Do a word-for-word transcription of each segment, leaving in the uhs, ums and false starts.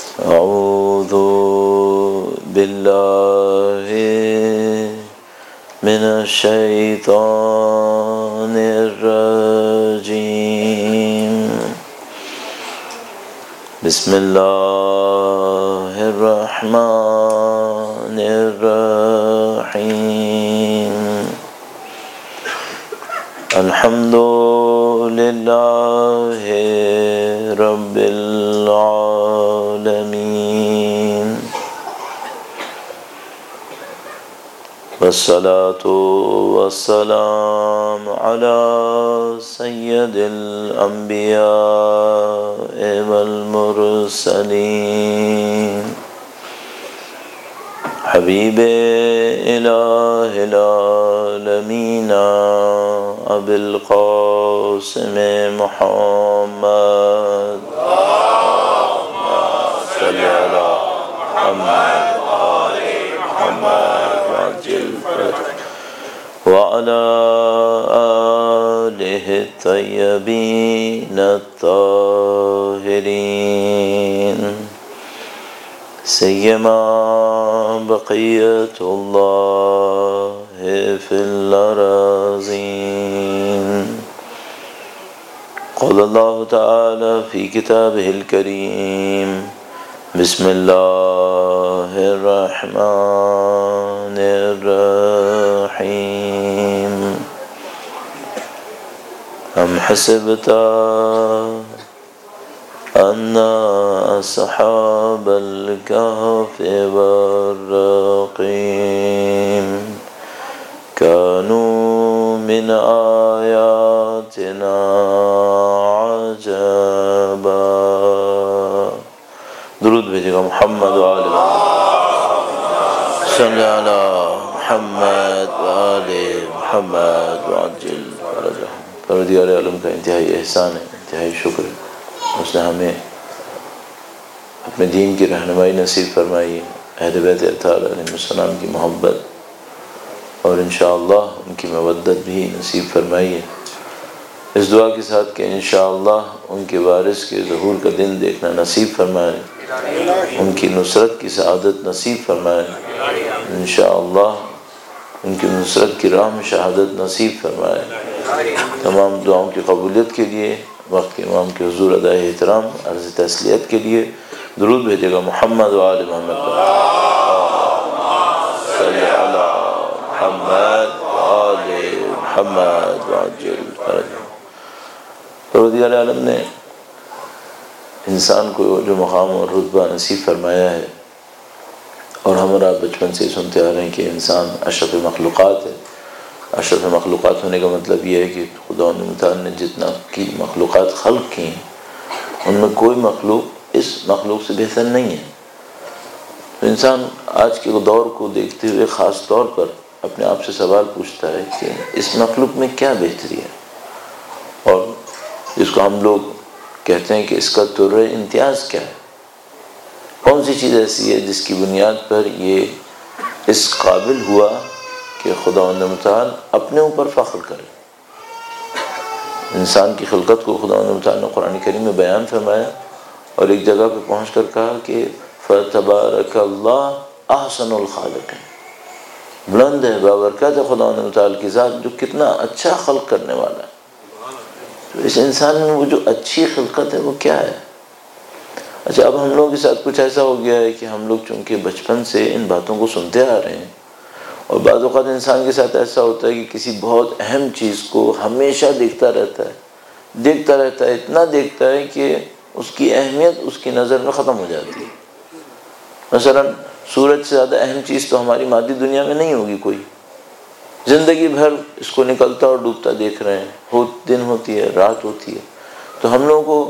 أعوذ بالله من الشيطان الرجيم بسم الله الرحمن الرحيم الحمد لله رب العالمين والصلاة والسلام على سيد الأنبياء والمرسلين حبيب إله العالمين أبي القاسم محمد اللهم صل على محمد وآل محمد وعجل وعلى آله الطيبين الطاهرين سيما بقية الله في الأراضين. قال الله تعالى في كتابه الكريم بسم الله الرحمن الرحيم أم حسبت أن أصحاب الكهف والرقيم كانوا من آياتنا عجبا. درود بھیجے گا محمد وآل صلی علی محمد وآل محمد وعجل فرجهم. پروردگار عالم کا انتہائی احسان ہے، انتہائی شکر ہے، اس نے ہمیں اپنے دین کی رہنمائی نصیب فرمائی ہے، اہل بیت اطہار علیہ السلام کی محبت اور انشاءاللہ ان کی مودت بھی نصیب فرمائی ہے، اس دعا کے ساتھ کہ انشاءاللہ ان کے وارث کے ظہور کا دن دیکھنا نصیب فرمائے، ان کی نصرت کی سعادت نصیب فرمائے، انشاءاللہ ان کی نصرت کی راہ میں شہادت نصیب فرمائے. تمام دعاؤں کی قبولیت کے لیے وقت کے امام کے حضور ادائے احترام عرض تسلیت کے لیے درود بھیجے گا محمد و آل محمد صلی علی محمد و آل محمد وعجل فرجهم. پروردگار عالم نے انسان کو جو مقام اور رتبہ نصیب فرمایا ہے، اور ہمارا بچپن سے سنتے آ رہے ہیں کہ انسان اشرف مخلوقات ہے. اشرف مخلوقات ہونے کا مطلب یہ ہے کہ خدا متعال نے جتنا کی مخلوقات خلق کی ہیں ان میں کوئی مخلوق اس مخلوق سے بہتر نہیں ہے. تو انسان آج کے دور کو دیکھتے ہوئے خاص طور پر اپنے آپ سے سوال پوچھتا ہے کہ اس مخلوق میں کیا بہتری ہے، اور جس کو ہم لوگ کہتے ہیں کہ اس کا طور امتیاز کیا ہے، کون سی چیز ایسی ہے جس کی بنیاد پر یہ اس قابل ہوا کہ خداوند متعال اپنے اوپر فخر کرے. انسان کی خلقت کو خداوند متعال نے قرآن کریم میں بیان فرمایا اور ایک جگہ پہ پہنچ کر کہا کہ فَتَبَارَكَ اللَّهُ أَحْسَنُ الْخَالِقِينَ. بلند ہے، بابرکت ہے خداوند متعال کی ذات جو کتنا اچھا خلق کرنے والا ہے. تو اس انسان میں وہ جو اچھی خلقت ہے وہ کیا ہے؟ اچھا، اب ہم لوگوں کے ساتھ کچھ ایسا ہو گیا ہے کہ ہم لوگ چونکہ بچپن سے ان باتوں کو سنتے آ رہے ہیں، اور بعض اوقات انسان کے ساتھ ایسا ہوتا ہے کہ کسی بہت اہم چیز کو ہمیشہ دیکھتا رہتا ہے دیکھتا رہتا ہے اتنا دیکھتا ہے کہ اس کی اہمیت اس کی نظر میں ختم ہو جاتی ہے. مثلا سورج سے زیادہ اہم چیز تو ہماری مادی دنیا میں نہیں ہوگی کوئی. زندگی بھر اس کو نکلتا اور ڈوبتا دیکھ رہے ہیں، ہو دن ہوتی ہے، رات ہوتی ہے. تو ہم لوگوں کو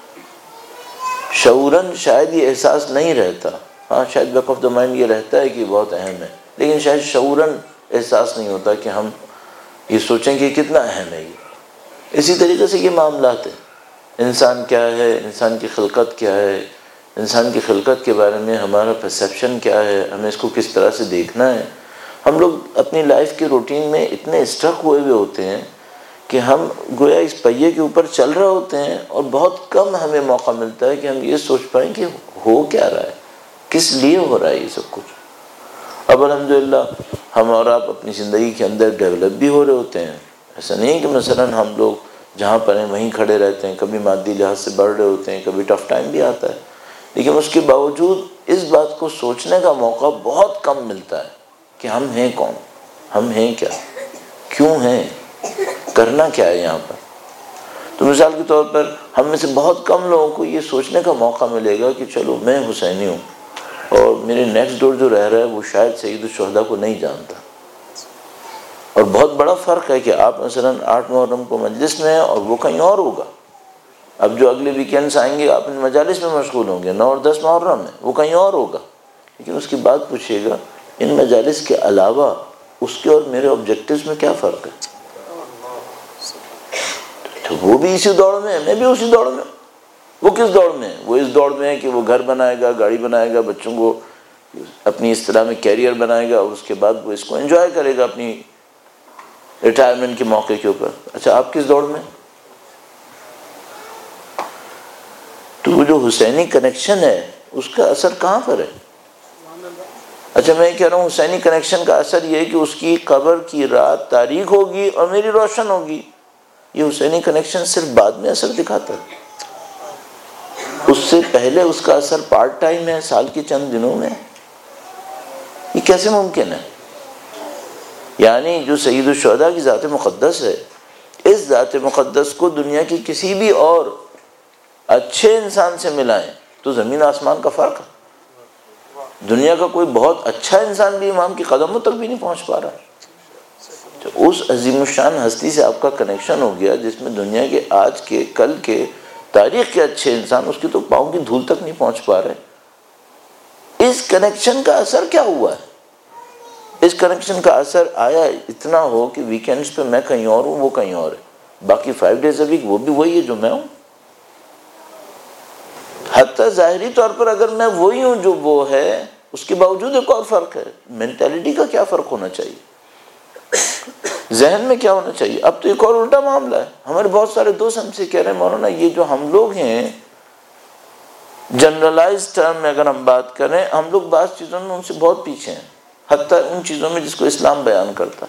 شعوراً شاید یہ احساس نہیں رہتا، ہاں شاید بیک آف دا مائنڈ یہ رہتا ہے کہ بہت اہم ہے، لیکن شاید شعوراً احساس نہیں ہوتا کہ ہم یہ سوچیں کہ کتنا اہم ہے یہ. اسی طریقے سے یہ معاملات ہیں، انسان کیا ہے، انسان کی خلقت کیا ہے، انسان کی خلقت کے بارے میں ہمارا پرسیپشن کیا ہے، ہمیں اس کو کس طرح سے دیکھنا ہے. ہم لوگ اپنی لائف کے روٹین میں اتنے اسٹرک ہوئے ہوئے ہوتے ہیں کہ ہم گویا اس پہیے کے اوپر چل رہے ہوتے ہیں اور بہت کم ہمیں موقع ملتا ہے کہ ہم یہ سوچ پائیں کہ ہو کیا رہا ہے، کس لیے ہو رہا ہے یہ سب کچھ۔ اب الحمدللہ ہم اور آپ اپنی زندگی کے اندر ڈیولپ بھی ہو رہے ہوتے ہیں، ایسا نہیں کہ مثلا ہم لوگ جہاں پر ہیں وہیں کھڑے رہتے ہیں، کبھی مادی لحاظ سے بڑھ رہے ہوتے ہیں، کبھی ٹف ٹائم بھی آتا ہے، لیکن اس کے باوجود اس بات کو سوچنے کا موقع بہت کم ملتا ہے کہ ہم ہیں کون، ہم ہیں کیا، کیوں ہیں، کرنا کیا ہے یہاں پر۔ تو مثال کے طور پر ہم میں سے بہت کم لوگوں کو یہ سوچنے کا موقع ملے گا کہ چلو میں حسینی ہوں اور میرے نیکسٹ ڈور جو رہ رہا ہے وہ شاید سید الشہداء کو نہیں جانتا۔ اور بہت بڑا فرق ہے کہ آپ مثلا آٹھ محرم کو مجلس میں ہیں اور وہ کہیں اور ہوگا۔ اب جو اگلے ویکینڈس آئیں گے آپ ان مجالس میں مشغول ہوں گے، نو اور دس محرم میں وہ کہیں اور ہوگا، لیکن اس کی بات پوچھیے گا ان مجالس کے علاوہ اس کے اور میرے آبجیکٹیوز میں کیا فرق ہے؟ تو وہ بھی اسی دوڑ میں ہے، میں بھی اسی دوڑ میں ہوں۔ وہ کس دوڑ میں ہے؟ وہ اس دوڑ میں ہے کہ وہ گھر بنائے گا، گاڑی بنائے گا، بچوں کو اپنی اس طرح میں کیریئر بنائے گا اور اس کے بعد وہ اس کو انجوائے کرے گا اپنی ریٹائرمنٹ کے موقع کے اوپر۔ اچھا آپ کس دوڑ میں؟ تو وہ جو حسینی کنیکشن ہے اس کا اثر کہاں پر ہے؟ اچھا میں کہہ رہا ہوں حسینی کنیکشن کا اثر یہ ہے کہ اس کی قبر کی رات تاریک ہوگی اور میری روشن ہوگی۔ یہ حسینی کنیکشن صرف بعد میں اثر دکھاتا ہے، اس سے پہلے اس کا اثر پارٹ ٹائم ہے، سال کے چند دنوں میں۔ یہ کیسے ممکن ہے؟ یعنی جو سید الشہداء کی ذات مقدس ہے، اس ذات مقدس کو دنیا کی کسی بھی اور اچھے انسان سے ملائیں تو زمین آسمان کا فرق ہے۔ دنیا کا کوئی بہت اچھا انسان بھی امام کی قدموں تک بھی نہیں پہنچ پا رہا۔ تو اس عظیم الشان ہستی سے آپ کا کنیکشن ہو گیا جس میں دنیا کے آج کے، کل کے، تاریخ کے اچھے انسان اس کی تو پاؤں کی دھول تک نہیں پہنچ پا رہے۔ اس کنیکشن کا اثر کیا ہوا ہے؟ اس کنیکشن کا اثر آیا اتنا ہو کہ ویکینڈز پہ میں کہیں اور ہوں، وہ کہیں اور ہے، باقی فائیو ڈیز اے ویک وہ بھی وہی ہے جو میں ہوں۔ حتیٰ ظاہری طور پر اگر میں وہی ہوں جو وہ ہے، اس کے باوجود ایک اور فرق ہے۔ مینٹیلٹی کا کیا فرق ہونا چاہیے، ذہن میں کیا ہونا چاہیے؟ اب تو ایک اور الٹا معاملہ ہے۔ ہمارے بہت سارے دوست ہم سے کہہ رہے ہیں مولانا یہ جو ہم لوگ ہیں جنرلائز ٹرم میں اگر ہم بات کریں، ہم لوگ بعض چیزوں میں ان سے بہت پیچھے ہیں، حتیٰ ان چیزوں میں جس کو اسلام بیان کرتا۔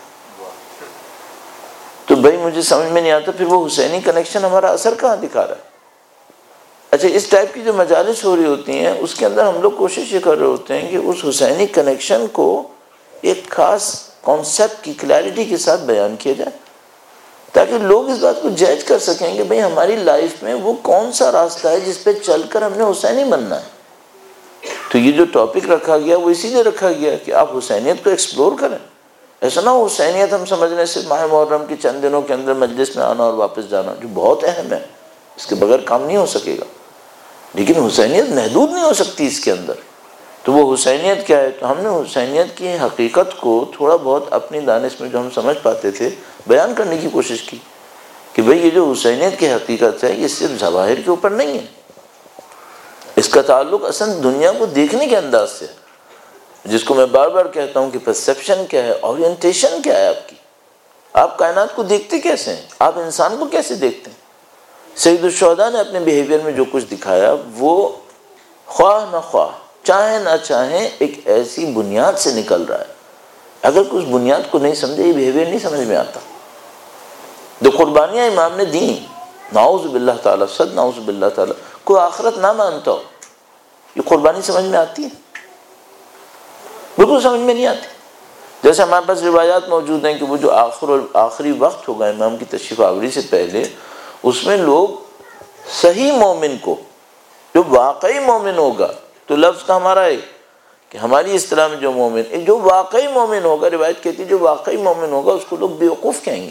تو بھائی مجھے سمجھ میں نہیں آتا پھر وہ حسینی کنیکشن ہمارا اثر کہاں دکھا رہا ہے؟ اچھا اس ٹائپ کی جو مجالس ہو رہی ہوتی ہیں اس کے اندر ہم لوگ کوشش یہ کر رہے ہوتے ہیں کہ اس حسینی کنیکشن کو ایک خاص کانسیپٹ کی کلیئرٹی کے ساتھ بیان کیا جائے تاکہ لوگ اس بات کو جج کر سکیں کہ بھئی ہماری لائف میں وہ کون سا راستہ ہے جس پہ چل کر ہم نے حسینی بننا ہے۔ تو یہ جو ٹاپک رکھا گیا وہ اسی لیے رکھا گیا کہ آپ حسینیت کو ایکسپلور کریں۔ ایسا نہ ہو حسینیت ہم سمجھنے صرف ماہ محرم کے چند دنوں کے اندر مجلس میں آنا اور واپس جانا، جو بہت اہم ہے، اس کے بغیر کام نہیں ہو سکے گا، لیکن حسینیت محدود نہیں ہو سکتی اس کے اندر۔ تو وہ حسینیت کیا ہے؟ تو ہم نے حسینیت کی حقیقت کو تھوڑا بہت اپنی دانش میں جو ہم سمجھ پاتے تھے بیان کرنے کی کوشش کی کہ بھئی یہ جو حسینیت کی حقیقت ہے یہ صرف ظواہر کے اوپر نہیں ہے، اس کا تعلق اصل دنیا کو دیکھنے کے انداز سے، جس کو میں بار بار کہتا ہوں کہ پرسیپشن کیا ہے، اورینٹیشن کیا ہے آپ کی، آپ کائنات کو دیکھتے کیسے ہیں، آپ انسان کو کیسے دیکھتے ہیں۔ سید الشہداء نے اپنے بیہیویئر میں جو کچھ دکھایا وہ خواہ نہ خواہ، چاہے نہ چاہیں، ایک ایسی بنیاد سے نکل رہا ہے۔ اگر کچھ بنیاد کو نہیں سمجھے یہ بیہیویئر نہیں سمجھ میں آتا۔ جو قربانیاں امام نے دیں، نعوذ باللہ تعالیٰ، صد نعوذ باللہ تعالیٰ، کوئی آخرت نہ مانتا ہو، یہ قربانی سمجھ میں آتی ہے؟ بالکل سمجھ میں نہیں آتی۔ جیسے ہمارے پاس روایات موجود ہیں کہ وہ جو آخر آخری وقت ہوگا امام کی تشریف آوری سے پہلے، اس میں لوگ صحیح مومن کو، جو واقعی مومن ہوگا، تو لفظ کا ہمارا ہے کہ ہماری اصطلاح میں جو مومن، ایک جو واقعی مومن ہوگا، روایت کہتی ہے جو واقعی مومن ہوگا اس کو لوگ بیوقوف کہیں گے،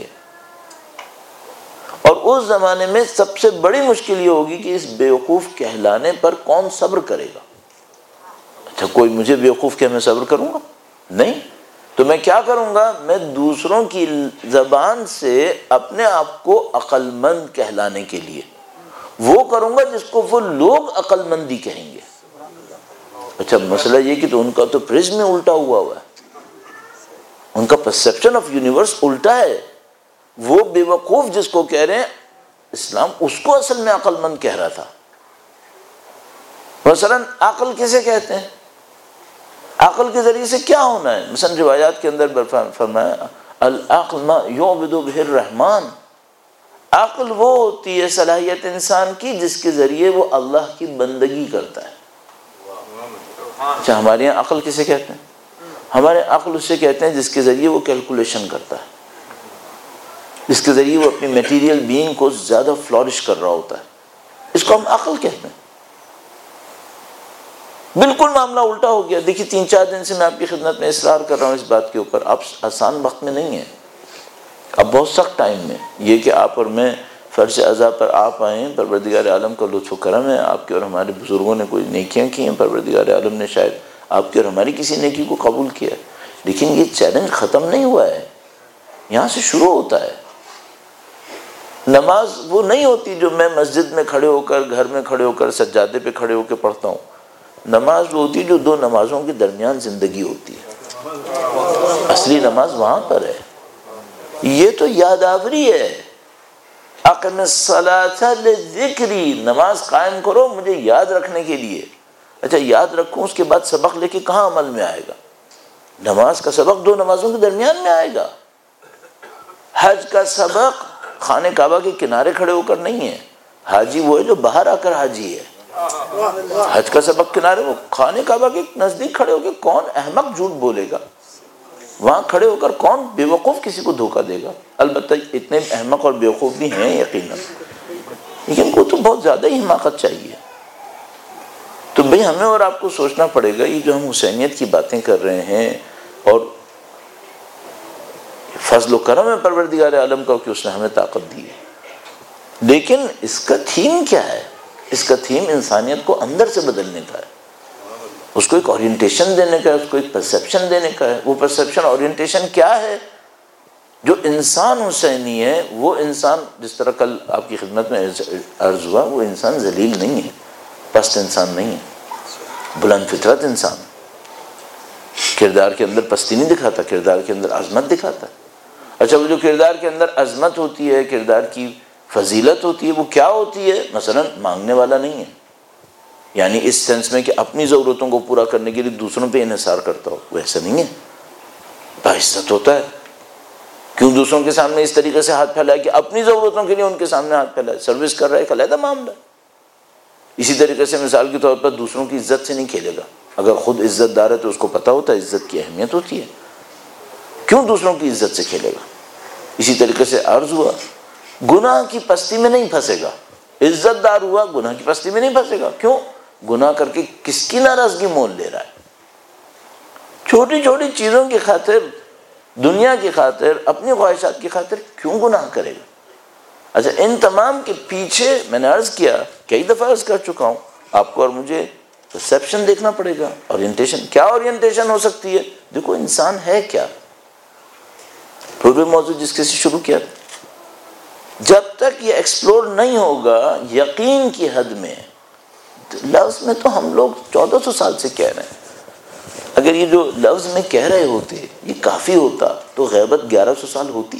اور اس زمانے میں سب سے بڑی مشکل یہ ہوگی کہ اس بیوقوف کہلانے پر کون صبر کرے گا۔ اچھا کوئی مجھے بیوقوف کہ میں صبر کروں گا؟ نہیں، تو میں کیا کروں گا؟ میں دوسروں کی زبان سے اپنے آپ کو عقل مند کہلانے کے لیے وہ کروں گا جس کو وہ لوگ عقل مندی کہیں گے۔ اچھا مسئلہ یہ کہ تو ان کا تو پرزم میں الٹا ہوا ہوا ہے، ان کا پرسیپشن آف یونیورس الٹا ہے۔ وہ بے وقوف جس کو کہہ رہے ہیں اسلام، اس کو اصل میں عقل مند کہہ رہا تھا۔ مثلا عقل کسے کہتے ہیں؟ عقل کے ذریعے سے کیا ہونا ہے؟ مثلا روایات کے اندر فرمایا العقل ما یعبد بہ الرحمن، عقل وہ ہوتی ہے صلاحیت انسان کی جس کے ذریعے وہ اللہ کی بندگی کرتا ہے۔ اچھا ہمارے یہاں عقل کسے کہتے ہیں؟ ہمارے عقل اسے کہتے ہیں جس کے ذریعے وہ کیلکولیشن کرتا ہے، جس کے ذریعے وہ اپنی میٹیریل بینگ کو زیادہ فلورش کر رہا ہوتا ہے، اس کو ہم عقل کہتے ہیں۔ بالکل معاملہ الٹا ہو گیا۔ دیکھیے تین چار دن سے میں آپ کی خدمت میں اصرار کر رہا ہوں اس بات کے اوپر، آپ آسان وقت میں نہیں ہیں، اب بہت سخت ٹائم میں، یہ کہ آپ اور میں فرض عزا پر آپ آئیں، پروردگار عالم کا لطف و کرم ہے، آپ کے اور ہمارے بزرگوں نے کوئی نیکیاں کی ہیں، پروردگار عالم نے شاید آپ کی اور ہماری کسی نیکی کو قبول کیا ہے، لیکن یہ چیلنج ختم نہیں ہوا ہے، یہاں سے شروع ہوتا ہے۔ نماز وہ نہیں ہوتی جو میں مسجد میں کھڑے ہو کر، گھر میں کھڑے ہو کر، سجادے پہ کھڑے ہو کے پڑھتا ہوں، نماز وہ ہوتی جو دو نمازوں کے درمیان زندگی ہوتی ہے، اصلی نماز وہاں پر ہے۔ یہ تو یادآوری ہے، اقم الصلاۃ لذکری، نماز قائم کرو مجھے یاد رکھنے کے لیے۔ اچھا یاد رکھوں، اس کے بعد سبق لے کے کہاں عمل میں آئے گا؟ نماز کا سبق دو نمازوں کے درمیان میں آئے گا۔ حج کا سبق خانہ کعبہ کے کنارے کھڑے ہو کر نہیں ہے، حاجی وہ ہے جو باہر آ کر حاجی ہے۔ حج کا سبق کنارے، وہ خانہ کعبہ کے نزدیک کھڑے ہو کے کون احمق جھوٹ بولے گا؟ وہاں کھڑے ہو کر کون بے وقوف کسی کو دھوکہ دے گا؟ البتہ اتنے احمق اور بے وقوف بھی ہیں یقیناً، لیکن کو تو بہت زیادہ ہی حماقت چاہیے۔ تو بھئی ہمیں اور آپ کو سوچنا پڑے گا، یہ جو ہم حسینیت کی باتیں کر رہے ہیں، اور فضل و کرم ہے پروردگار عالم کا کہ اس نے ہمیں طاقت دی ہے، لیکن اس کا تھیم کیا ہے؟ اس کا تھیم انسانیت کو اندر سے بدلنے کا ہے، اس کو ایک اورینٹیشن دینے کا ہے، اس کو ایک پرسیپشن دینے کا ہے۔ وہ پرسیپشن اورینٹیشن کیا ہے؟ جو انسان حسینی ہے وہ انسان، جس طرح کل آپ کی خدمت میں عرض ہوا، وہ انسان ذلیل نہیں ہے، پست انسان نہیں ہے، بلند فطرت انسان، کردار کے اندر پستی نہیں دکھاتا، کردار کے اندر عظمت دکھاتا ہے۔ اچھا وہ جو کردار کے اندر عظمت ہوتی ہے، کردار کی فضیلت ہوتی ہے، وہ کیا ہوتی ہے؟ مثلا مانگنے والا نہیں ہے، یعنی اس سینس میں کہ اپنی ضرورتوں کو پورا کرنے کے لیے دوسروں پہ انحصار کرتا ہو، وہ ایسا نہیں ہے، باعزت ہوتا ہے۔ کیوں دوسروں کے سامنے اس طریقے سے ہاتھ پھیلائے کہ اپنی ضرورتوں کے لیے ان کے سامنے ہاتھ پھیلائے؟ سروس کر رہا ہے، ایک علیحدہ معاملہ۔ اسی طریقے سے مثال کے طور پر دوسروں کی عزت سے نہیں کھیلے گا، اگر خود عزت دار ہے تو اس کو پتہ ہوتا ہے عزت کی اہمیت ہوتی ہے، کیوں دوسروں کی عزت سے کھیلے گا؟ اسی طریقے سے عرض ہوا، گناہ کی پستی میں نہیں پھنسے گا، عزت دار ہوا گناہ کی پستی میں نہیں پھنسے گا، کیوں؟ گناہ کر کے کس کی ناراضگی مول لے رہا ہے؟ چھوٹی چھوٹی چیزوں کی خاطر، دنیا کی خاطر، اپنی خواہشات کی خاطر کیوں گناہ کرے گا؟ اچھا ان تمام کے پیچھے میں نے عرض کیا، کئی دفعہ عرض کر چکا ہوں، آپ کو اور مجھے پرسیپشن دیکھنا پڑے گا، اورینٹیشن۔ کیا اورینٹیشن ہو سکتی ہے؟ دیکھو انسان ہے کیا، پورے موضوع جس کے سے شروع کیا، جب تک یہ ایکسپلور نہیں ہوگا یقین کی حد میں، لفظ میں تو ہم لوگ چودہ سو سال سے کہہ رہے ہیں، اگر یہ جو لفظ میں کہہ رہے ہوتے یہ کافی ہوتا تو غیبت گیارہ سو سال ہوتی۔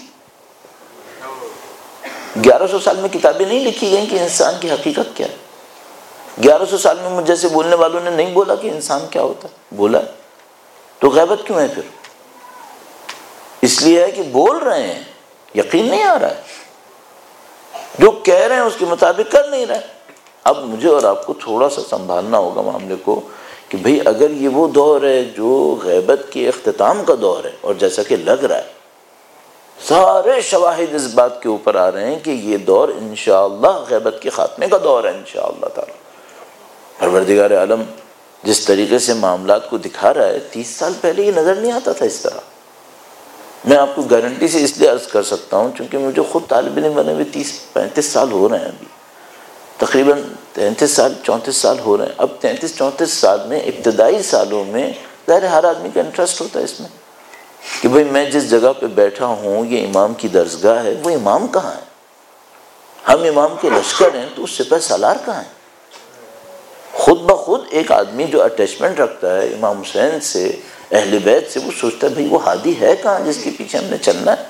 گیارہ سو سال میں کتابیں نہیں لکھی گئیں کہ انسان کی حقیقت کیا ہے؟ گیارہ سو سال میں مجھ جیسے بولنے والوں نے نہیں بولا کہ انسان کیا ہوتا ہے، بولا، تو غیبت کیوں ہے پھر؟ اس لیے ہے کہ بول رہے ہیں، یقین نہیں آ رہا ہے، جو کہہ رہے ہیں اس کے مطابق کر نہیں رہے۔ اب مجھے اور آپ کو تھوڑا سا سنبھالنا ہوگا معاملے کو کہ بھئی اگر یہ وہ دور ہے جو غیبت کے اختتام کا دور ہے، اور جیسا کہ لگ رہا ہے سارے شواہد اس بات کے اوپر آ رہے ہیں کہ یہ دور انشاءاللہ غیبت کے خاتمے کا دور ہے انشاءاللہ تعالی۔ پروردگار عالم جس طریقے سے معاملات کو دکھا رہا ہے، تیس سال پہلے یہ نظر نہیں آتا تھا اس طرح۔ میں آپ کو گارنٹی سے اس لیے عرض کر سکتا ہوں چونکہ مجھے خود طالب علم بنے ہوئے تیس پینتیس سال ہو رہے ہیں، ابھی تقریباً تینتیس سال چونتیس سال ہو رہے ہیں۔ اب تینتیس چونتیس سال میں، ابتدائی سالوں میں ظاہر ہر آدمی کا انٹرسٹ ہوتا ہے اس میں کہ بھئی میں جس جگہ پہ بیٹھا ہوں یہ امام کی درسگاہ ہے، وہ امام کہاں ہے؟ ہم امام کے لشکر ہیں تو اس سپہ سالار کہاں ہیں؟ خود بخود ایک آدمی جو اٹیچمنٹ رکھتا ہے امام حسین سے، اہل بیت سے، وہ سوچتا ہے بھئی وہ ہادی ہے کہاں جس کے پیچھے ہم نے چلنا ہے؟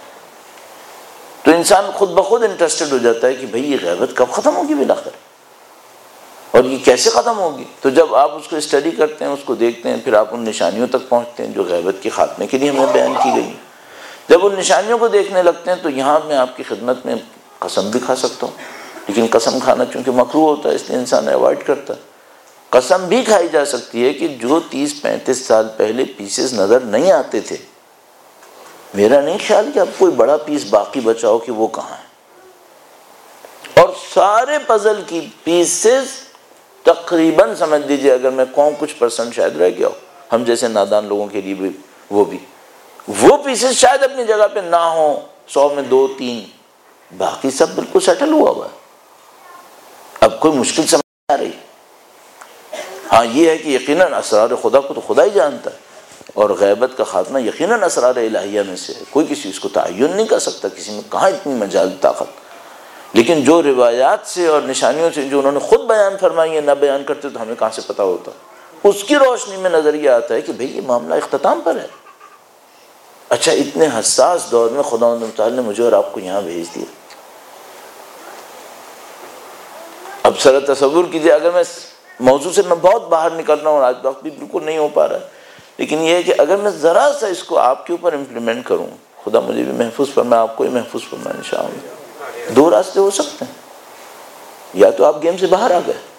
تو انسان خود بخود انٹرسٹڈ ہو جاتا ہے کہ بھئی یہ غیبت کب ختم ہوگی بالآخر؟ اور یہ کیسے ختم ہوگی؟ تو جب آپ اس کو اسٹڈی کرتے ہیں، اس کو دیکھتے ہیں، پھر آپ ان نشانیوں تک پہنچتے ہیں جو غیبت کے خاتمے کے لیے ہمیں بیان کی گئی ہیں۔ جب ان نشانیوں کو دیکھنے لگتے ہیں تو یہاں میں آپ کی خدمت میں قسم بھی کھا سکتا ہوں، لیکن قسم کھانا چونکہ مکروہ ہوتا ہے اس لیے انسان اوائڈ کرتا ہے۔ قسم بھی کھائی جا سکتی ہے کہ جو تیس پینتیس سال پہلے پیسز نظر نہیں آتے تھے، میرا نہیں خیال کہ اب کوئی بڑا پیس باقی بچا ہو کہ وہ کہاں ہے، اور سارے پزل کی پیسز تقریباً سمجھ لیجیے اگر میں کہوں کچھ پرسنٹ شاید رہ گیا ہو، ہم جیسے نادان لوگوں کے لیے بھی وہ بھی وہ پیسز شاید اپنی جگہ پہ نہ ہوں، سو میں دو تین، باقی سب بالکل سیٹل ہوا ہوا ہے۔ اب کوئی مشکل سمجھ نہیں آ رہی۔ ہاں یہ ہے کہ یقیناً اسرار خدا کو تو خدا ہی جانتا ہے، اور غیبت کا خاتمہ یقیناً اسرار الہیہ میں سے ہے، کوئی کسی اس کو تعین نہیں کر سکتا، کسی میں کہاں اتنی مجال طاقت۔ لیکن جو روایات سے اور نشانیوں سے جو انہوں نے خود بیان فرمائی ہیں، نہ بیان کرتے تو ہمیں کہاں سے پتہ ہوتا؟ اس کی روشنی میں نظریہ آتا ہے کہ بھئی یہ معاملہ اختتام پر ہے۔ اچھا اتنے حساس دور میں خداوند متعال نے مجھے اور آپ کو یہاں بھیج دیا۔ اب ذرا تصور کیجئے، اگر میں موضوع سے میں بہت باہر نکل رہا ہوں اور آج وقت بھی بالکل نہیں ہو پا رہا ہے، لیکن یہ ہے کہ اگر میں ذرا سا اس کو آپ کے اوپر امپلیمنٹ کروں، خدا مجھے بھی محفوظ فرمائے، آپ کو بھی محفوظ فرمائے انشاءاللہ۔ دو راستے ہو سکتے ہیں، یا تو آپ گیم سے باہر آ گئے،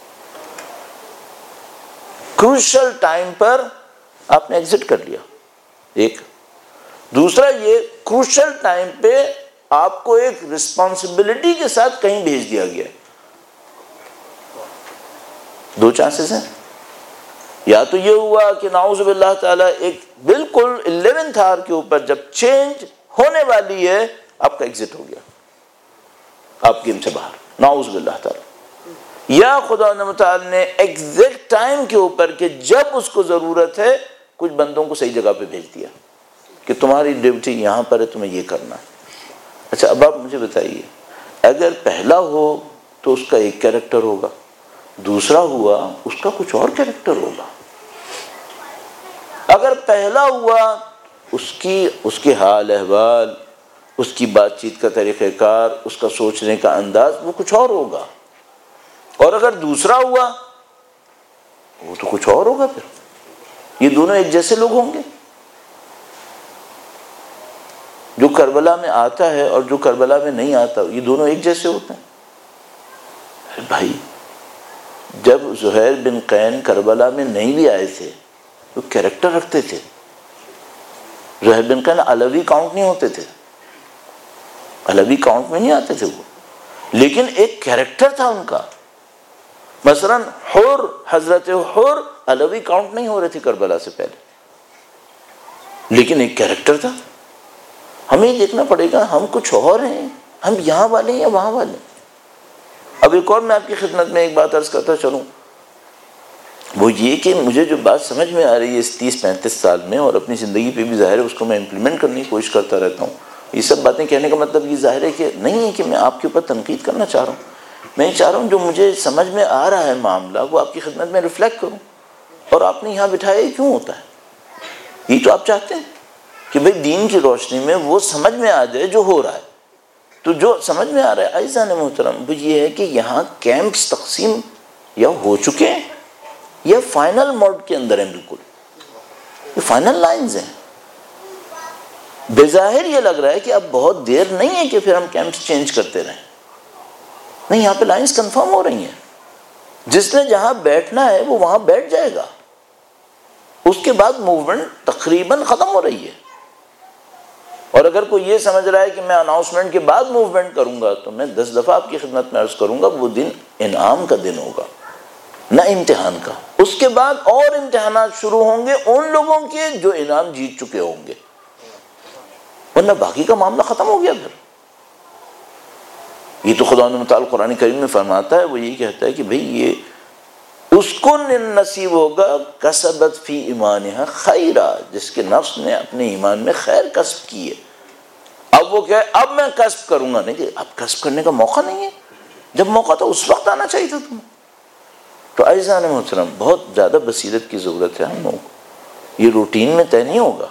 کروشل ٹائم پر آپ نے ایگزٹ کر لیا، ایک۔ دوسرا یہ کروشل ٹائم پہ آپ کو ایک رسپانسبلٹی کے ساتھ کہیں بھیج دیا گیا۔ دو چانسز ہیں، یا تو یہ ہوا کہ نعوذ باللہ تعالیٰ ایک بالکل الیونتھ آور کے اوپر جب چینج ہونے والی ہے آپ کا ایگزٹ ہو گیا، آپ گیم سے باہر، نعوذ باللہ تعالیٰ۔ یا خدا متعال نے ایگزیکٹ ٹائم کے اوپر کہ جب اس کو ضرورت ہے کچھ بندوں کو صحیح جگہ پہ بھیج دیا کہ تمہاری ڈیوٹی یہاں پر ہے، تمہیں یہ کرنا ہے۔ اچھا اب آپ مجھے بتائیے، اگر پہلا ہو تو اس کا ایک کیریکٹر ہوگا، دوسرا ہوا اس کا کچھ اور کیریکٹر ہوگا۔ اگر پہلا ہوا اس کی اس کے حال احوال، اس کی بات چیت کا طریقہ کار، اس کا سوچنے کا انداز وہ کچھ اور ہوگا، اور اگر دوسرا ہوا وہ تو کچھ اور ہوگا۔ پھر یہ دونوں ایک جیسے لوگ ہوں گے؟ جو کربلا میں آتا ہے اور جو کربلا میں نہیں آتا یہ دونوں ایک جیسے ہوتے ہیں؟ بھائی جب زہیر بن قین کربلا میں نہیں بھی آئے تھے تو کیریکٹر رکھتے تھے۔ زہیر بن قین علوی کاؤنٹ نہیں ہوتے تھے، علوی کاؤنٹ میں نہیں آتے تھے وہ، لیکن ایک کیریکٹر تھا ان کا۔ مثلا حر، حضرت حر علوی کاؤنٹ نہیں ہو رہے تھے کربلا سے پہلے، لیکن ایک کیریکٹر تھا۔ ہمیں یہ دیکھنا پڑے گا ہم کچھ اور ہیں، ہم یہاں والے ہیں یا وہاں والے ہیں۔ اب ایک اور میں آپ کی خدمت میں ایک بات عرض کرتا چلوں، وہ یہ کہ مجھے جو بات سمجھ میں آ رہی ہے اس تیس پینتیس سال میں، اور اپنی زندگی پہ بھی ظاہر ہے اس کو میں امپلیمنٹ کرنے کی کوشش کرتا رہتا ہوں۔ یہ سب باتیں کہنے کا مطلب یہ ظاہر ہے کہ نہیں ہے کہ میں آپ کے اوپر تنقید کرنا چاہ رہا ہوں، میں یہ چاہ رہا ہوں جو مجھے سمجھ میں آ رہا ہے معاملہ وہ آپ کی خدمت میں ریفلیکٹ کروں۔ اور آپ نے یہاں بٹھایا یہ کیوں ہوتا ہے؟ یہ تو آپ چاہتے ہیں کہ بھئی دین کی روشنی میں وہ سمجھ میں آ جائے جو ہو رہا ہے۔ تو جو سمجھ میں آ رہا ہے عزیزان محترم وہ یہ ہے کہ یہاں کیمپس تقسیم یا ہو چکے ہیں یا فائنل موڈ کے اندر ہیں، بالکل یہ فائنل لائنز ہیں۔ بظاہر یہ لگ رہا ہے کہ اب بہت دیر نہیں ہے کہ پھر ہم کیمپس چینج کرتے رہیں، نہیں، یہاں پہ لائنز کنفرم ہو رہی ہیں۔ جس نے جہاں بیٹھنا ہے وہ وہاں بیٹھ جائے گا، اس کے بعد موومنٹ تقریباً ختم ہو رہی ہے۔ اور اگر کوئی یہ سمجھ رہا ہے کہ میں اناؤنسمنٹ کے بعد موومنٹ کروں گا تو میں دس دفعہ آپ کی خدمت میں عرض کروں گا وہ دن انعام کا دن ہوگا نہ امتحان کا۔ اس کے بعد اور امتحانات شروع ہوں گے ان لوگوں کے جو انعام جیت چکے ہوں گے، ورنہ باقی کا معاملہ ختم ہو گیا۔ پھر یہ تو خدا متعال قرآن کریم میں فرماتا ہے، وہ یہی کہتا ہے کہ بھئی یہ اس کو نصیب ہوگا کسبت فی ایمانہا خیرا، جس کے نفس نے اپنے ایمان میں خیر کسب کی ہے۔ اب وہ کہے اب میں کسب کروں گا، نہیں کہ اب کسب کرنے کا موقع نہیں ہے، جب موقع تھا اس وقت آنا چاہیے تھا تمہیں۔ تو عزیزان محترم بہت زیادہ بصیرت کی ضرورت ہے ہم لوگوں کو، یہ روٹین میں طے نہیں ہوگا۔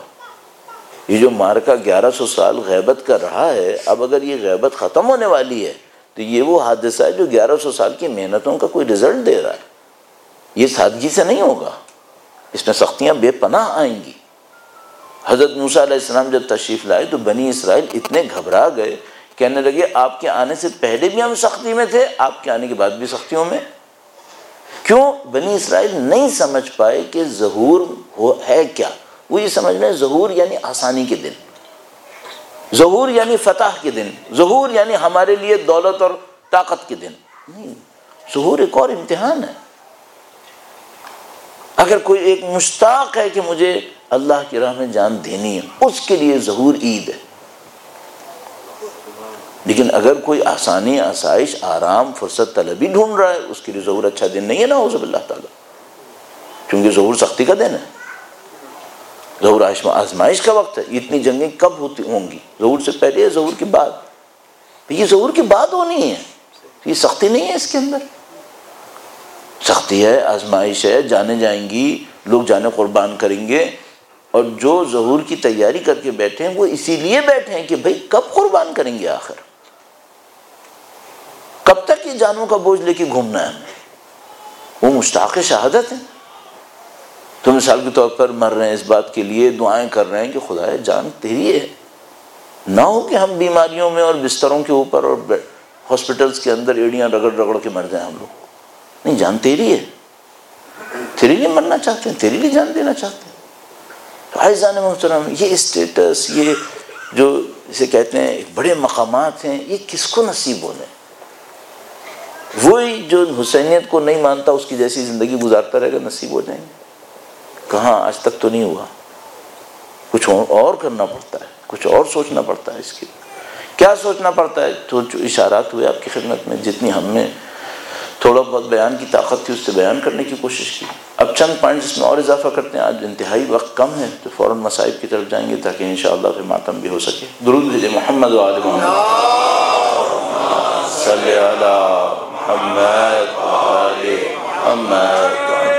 یہ جو مارکا گیارہ سو سال غیبت کا رہا ہے، اب اگر یہ غیبت ختم ہونے والی ہے تو یہ وہ حادثہ ہے جو گیارہ سو سال کی محنتوں کا کوئی رزلٹ دے رہا ہے. یہ سادگی سے نہیں ہوگا، اس میں سختیاں بے پناہ آئیں گی. حضرت موسیٰ علیہ السلام جب تشریف لائے تو بنی اسرائیل اتنے گھبرا گئے، کہنے لگے آپ کے آنے سے پہلے بھی ہم سختی میں تھے، آپ کے آنے کے بعد بھی سختیوں میں. کیوں؟ بنی اسرائیل نہیں سمجھ پائے کہ ظہور ہو ہے کیا. وہ یہ سمجھ رہے ہیں ظہور یعنی آسانی کے دن، ظہور یعنی فتح کے دن، ظہور یعنی ہمارے لیے دولت اور طاقت کے دن. نہیں، ظہور ایک اور امتحان ہے. اگر کوئی ایک مشتاق ہے کہ مجھے اللہ کی راہ میں جان دینی ہے، اس کے لیے ظہور عید ہے. لیکن اگر کوئی آسانی، آسائش، آرام، فرصت طلبی ڈھونڈ رہا ہے، اس کے لیے ظہور اچھا دن نہیں ہے، نعوذ باللہ تعالیٰ. کیونکہ ظہور سختی کا دن ہے، ظہور آزمائش کا وقت ہے. اتنی جنگیں کب ہوتی ہوں گی؟ ظہور سے پہلے یا ظہور کے بعد؟ یہ ظہور کے بعد ہونی ہے، یہ سختی نہیں ہے. اس کے اندر سختی ہے، آزمائش ہے، جانے جائیں گی، لوگ جانے قربان کریں گے. اور جو ظہور کی تیاری کر کے بیٹھے ہیں وہ اسی لیے بیٹھے ہیں کہ بھئی کب قربان کریں گے، آخر کب تک یہ جانوں کا بوجھ لے کے گھومنا ہے ہمیں. وہ مشتاق شہادت ہیں. تو مثال کے طور پر مر رہے ہیں اس بات کے لیے، دعائیں کر رہے ہیں کہ خدایا جان تیری ہے. نہ ہو کہ ہم بیماریوں میں اور بستروں کے اوپر اور ہاسپٹلس کے اندر ایڑیاں رگڑ رگڑ کے مر جائیں ہم لوگ. نہیں، جان تیری ہے، تیری لیے مرنا چاہتے ہیں، تیری لیے جان دینا چاہتے ہیں. تو عزیزان محترم، یہ اسٹیٹس، یہ جو اسے کہتے ہیں بڑے مقامات ہیں، یہ کس کو نصیب ہونے؟ وہی جو حسینیت کو نہیں مانتا اس کی جیسی زندگی گزارتا رہے گا نصیب ہو جائیں گے. کہاں؟ آج تک تو نہیں ہوا. کچھ اور کرنا پڑتا ہے، کچھ اور سوچنا پڑتا ہے. اس کے کیا سوچنا پڑتا ہے؟ تو جو اشارات ہوئے آپ کی خدمت میں، جتنی ہم نے تھوڑا بہت بیان کی طاقت تھی اس سے بیان کرنے کی کوشش کی. اب چند پوائنٹس اس میں اور اضافہ کرتے ہیں. آج انتہائی وقت کم ہے تو فوراً مصائب کی طرف جائیں گے تاکہ انشاءاللہ پھر ماتم بھی ہو سکے. درود بھیجیں محمد و آل محمد، صلی علی محمد و آل محمد.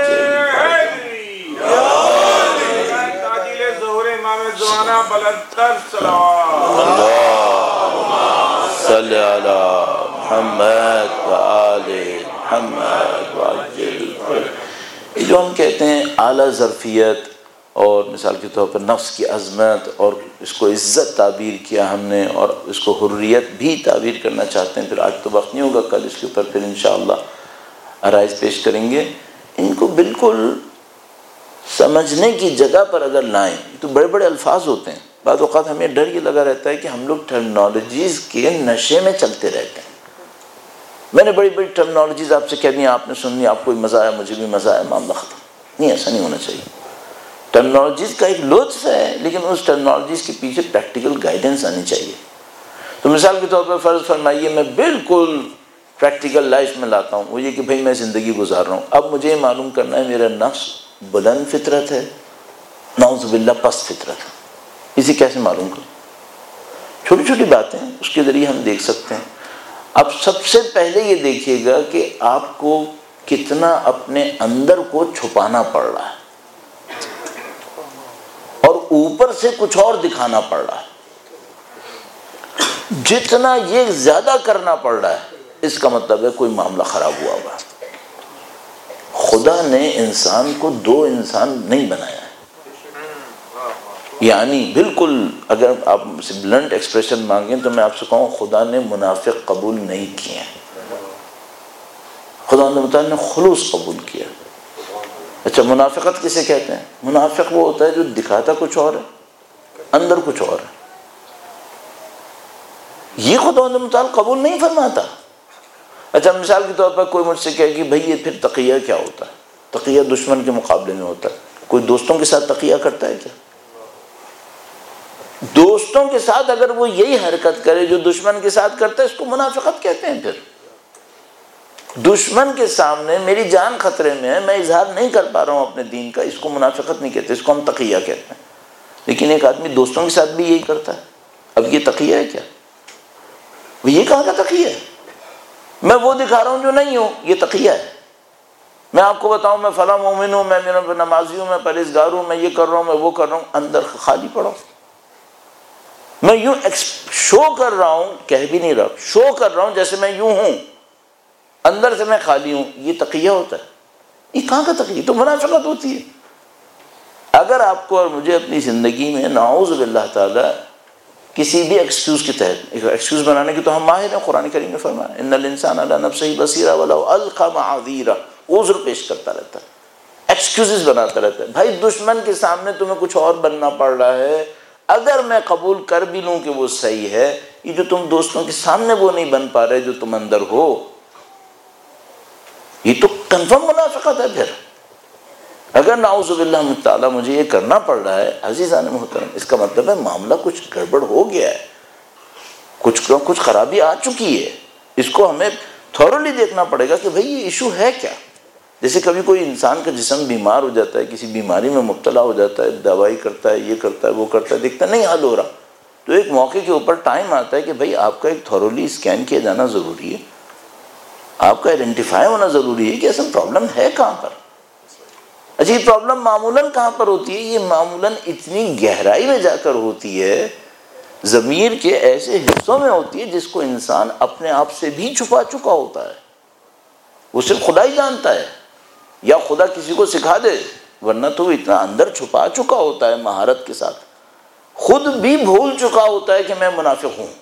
صلی علی محمد و آل محمد وعجل. یہ جو ہم کہتے ہیں اعلیٰ ظرفیت اور مثال کے طور پر نفس کی عظمت، اور اس کو عزت تعبیر کیا ہم نے، اور اس کو حریت بھی تعبیر کرنا چاہتے ہیں. پھر آج تو وقت نہیں ہوگا، کل اس کے اوپر پھر انشاءاللہ عرائض پیش کریں گے. ان کو بالکل سمجھنے کی جگہ پر اگر لائیں تو بڑے بڑے الفاظ ہوتے ہیں. بعض اوقات ہمیں ڈر یہ لگا رہتا ہے کہ ہم لوگ ٹرمنالوجیز کے نشے میں چلتے رہتے ہیں. میں نے بڑی بڑی ٹرمنالوجیز آپ سے کہہ دی، آپ نے سن لی، آپ کو بھی مزہ آیا، مجھے بھی مزہ آیا، معاملہ ختم. نہیں، ایسا نہیں ہونا چاہیے. ٹرمنالوجیز کا ایک لطف ہے، لیکن اس ٹرمنالوجیز کے پیچھے پریکٹیکل گائیڈنس آنی چاہیے. تو مثال کے طور پر فرض فرمائیے میں بالکل پریکٹیکل لائف میں لاتا ہوں، وہ یہ کہ بھئی میں زندگی گزار رہا ہوں. اب مجھے یہ معلوم کرنا ہے میرا نفس بلند فطرت ہے، نعوذ باللہ پست فطرت ہے. اسے کیسے معلوم کروں؟ چھوٹی چھوٹی باتیں اس کے ذریعے ہم دیکھ سکتے ہیں. اب سب سے پہلے یہ دیکھیے گا کہ آپ کو کتنا اپنے اندر کو چھپانا پڑ رہا ہے اور اوپر سے کچھ اور دکھانا پڑ رہا ہے. جتنا یہ زیادہ کرنا پڑ رہا ہے اس کا مطلب ہے کوئی معاملہ خراب ہوا ہوا. خدا نے انسان کو دو انسان نہیں بنایا ہے. یعنی بالکل اگر آپ سے بلنٹ ایکسپریشن مانگیں تو میں آپ سے کہوں خدا نے منافق قبول نہیں کیے ہیں، خدا نے خلوص قبول کیا. اچھا، منافقت کسے کہتے ہیں؟ منافق وہ ہوتا ہے جو دکھاتا کچھ اور ہے، اندر کچھ اور ہے. یہ خدا نے قبول نہیں فرماتا. اچھا، مثال کے طور پر کوئی مجھ سے کہے کہ بھئی یہ پھر تقیہ کیا ہوتا ہے؟ تقیہ دشمن کے مقابلے میں ہوتا ہے. کوئی دوستوں کے ساتھ تقیہ کرتا ہے کیا؟ دوستوں کے ساتھ اگر وہ یہی حرکت کرے جو دشمن کے ساتھ کرتا ہے اس کو منافقت کہتے ہیں. پھر دشمن کے سامنے میری جان خطرے میں ہے، میں اظہار نہیں کر پا رہا ہوں اپنے دین کا، اس کو منافقت نہیں کہتے، اس کو ہم تقیہ کہتے ہیں. لیکن ایک آدمی دوستوں کے ساتھ بھی یہی کرتا ہے، اب یہ تقیہ ہے کیا؟ وہ یہ کہاں کا تقیہ ہے؟ میں وہ دکھا رہا ہوں جو نہیں ہوں، یہ تقیہ ہے. میں آپ کو بتاؤں میں فلاں مومن ہوں، میں میرا نمازی ہوں، میں پرہیزگار ہوں، میں یہ کر رہا ہوں، میں وہ کر رہا ہوں، اندر خالی پڑا ہوں. میں یوں شو کر رہا ہوں، کہہ بھی نہیں رہا، شو کر رہا ہوں جیسے میں یوں ہوں، اندر سے میں خالی ہوں. یہ تقیہ ہوتا ہے؟ یہ کہاں کا تقیہ؟ تو منافقت ہوتی ہے. اگر آپ کو اور مجھے اپنی زندگی میں نعوذ باللہ تعالی کسی بھی ایکسکیوز کے تحت، ایکسکیوز بنانے کی تو ہم ماہر ہیں، قرآن کریم میں فرمایا ان الانسان علی نفسہ بصیرہ ولو القی معاذیرہ، عذر پیش کرتا رہتا ہے، ایکسکیوزز بناتا رہتا ہے. بھائی دشمن کے سامنے تمہیں کچھ اور بننا پڑ رہا ہے، اگر میں قبول کر بھی لوں کہ وہ صحیح ہے، یہ جو تم دوستوں کے سامنے وہ نہیں بن پا رہے جو تم اندر ہو، یہ تو کنفرم منافقت ہے. پھر اگر نعوذ باللہ تعالیٰ مجھے یہ کرنا پڑ رہا ہے، عزیزان محترم، اس کا مطلب ہے معاملہ کچھ گڑبڑ ہو گیا ہے، کچھ کچھ خرابی آ چکی ہے. اس کو ہمیں تھورولی دیکھنا پڑے گا کہ بھئی یہ ایشو ہے کیا. جیسے کبھی کوئی انسان کا جسم بیمار ہو جاتا ہے، کسی بیماری میں مبتلا ہو جاتا ہے، دوائی کرتا ہے، یہ کرتا ہے، وہ کرتا ہے، دیکھتا نہیں حل ہو رہا، تو ایک موقع کے اوپر ٹائم آتا ہے کہ بھئی آپ کا ایک تھورولی اسکین کیا جانا ضروری ہے، آپ کا آئیڈینٹیفائی ہونا ضروری ہے کہ اصل پرابلم ہے کہاں پر. اچھا، یہ پرابلم معمولاً کہاں پر ہوتی ہے؟ یہ معمولاً اتنی گہرائی میں جا کر ہوتی ہے، ضمیر کے ایسے حصوں میں ہوتی ہے جس کو انسان اپنے آپ سے بھی چھپا چکا ہوتا ہے. وہ صرف خدا ہی جانتا ہے، یا خدا کسی کو سکھا دے، ورنہ تو وہ اتنا اندر چھپا چکا ہوتا ہے مہارت کے ساتھ، خود بھی بھول چکا ہوتا ہے کہ میں منافق ہوں،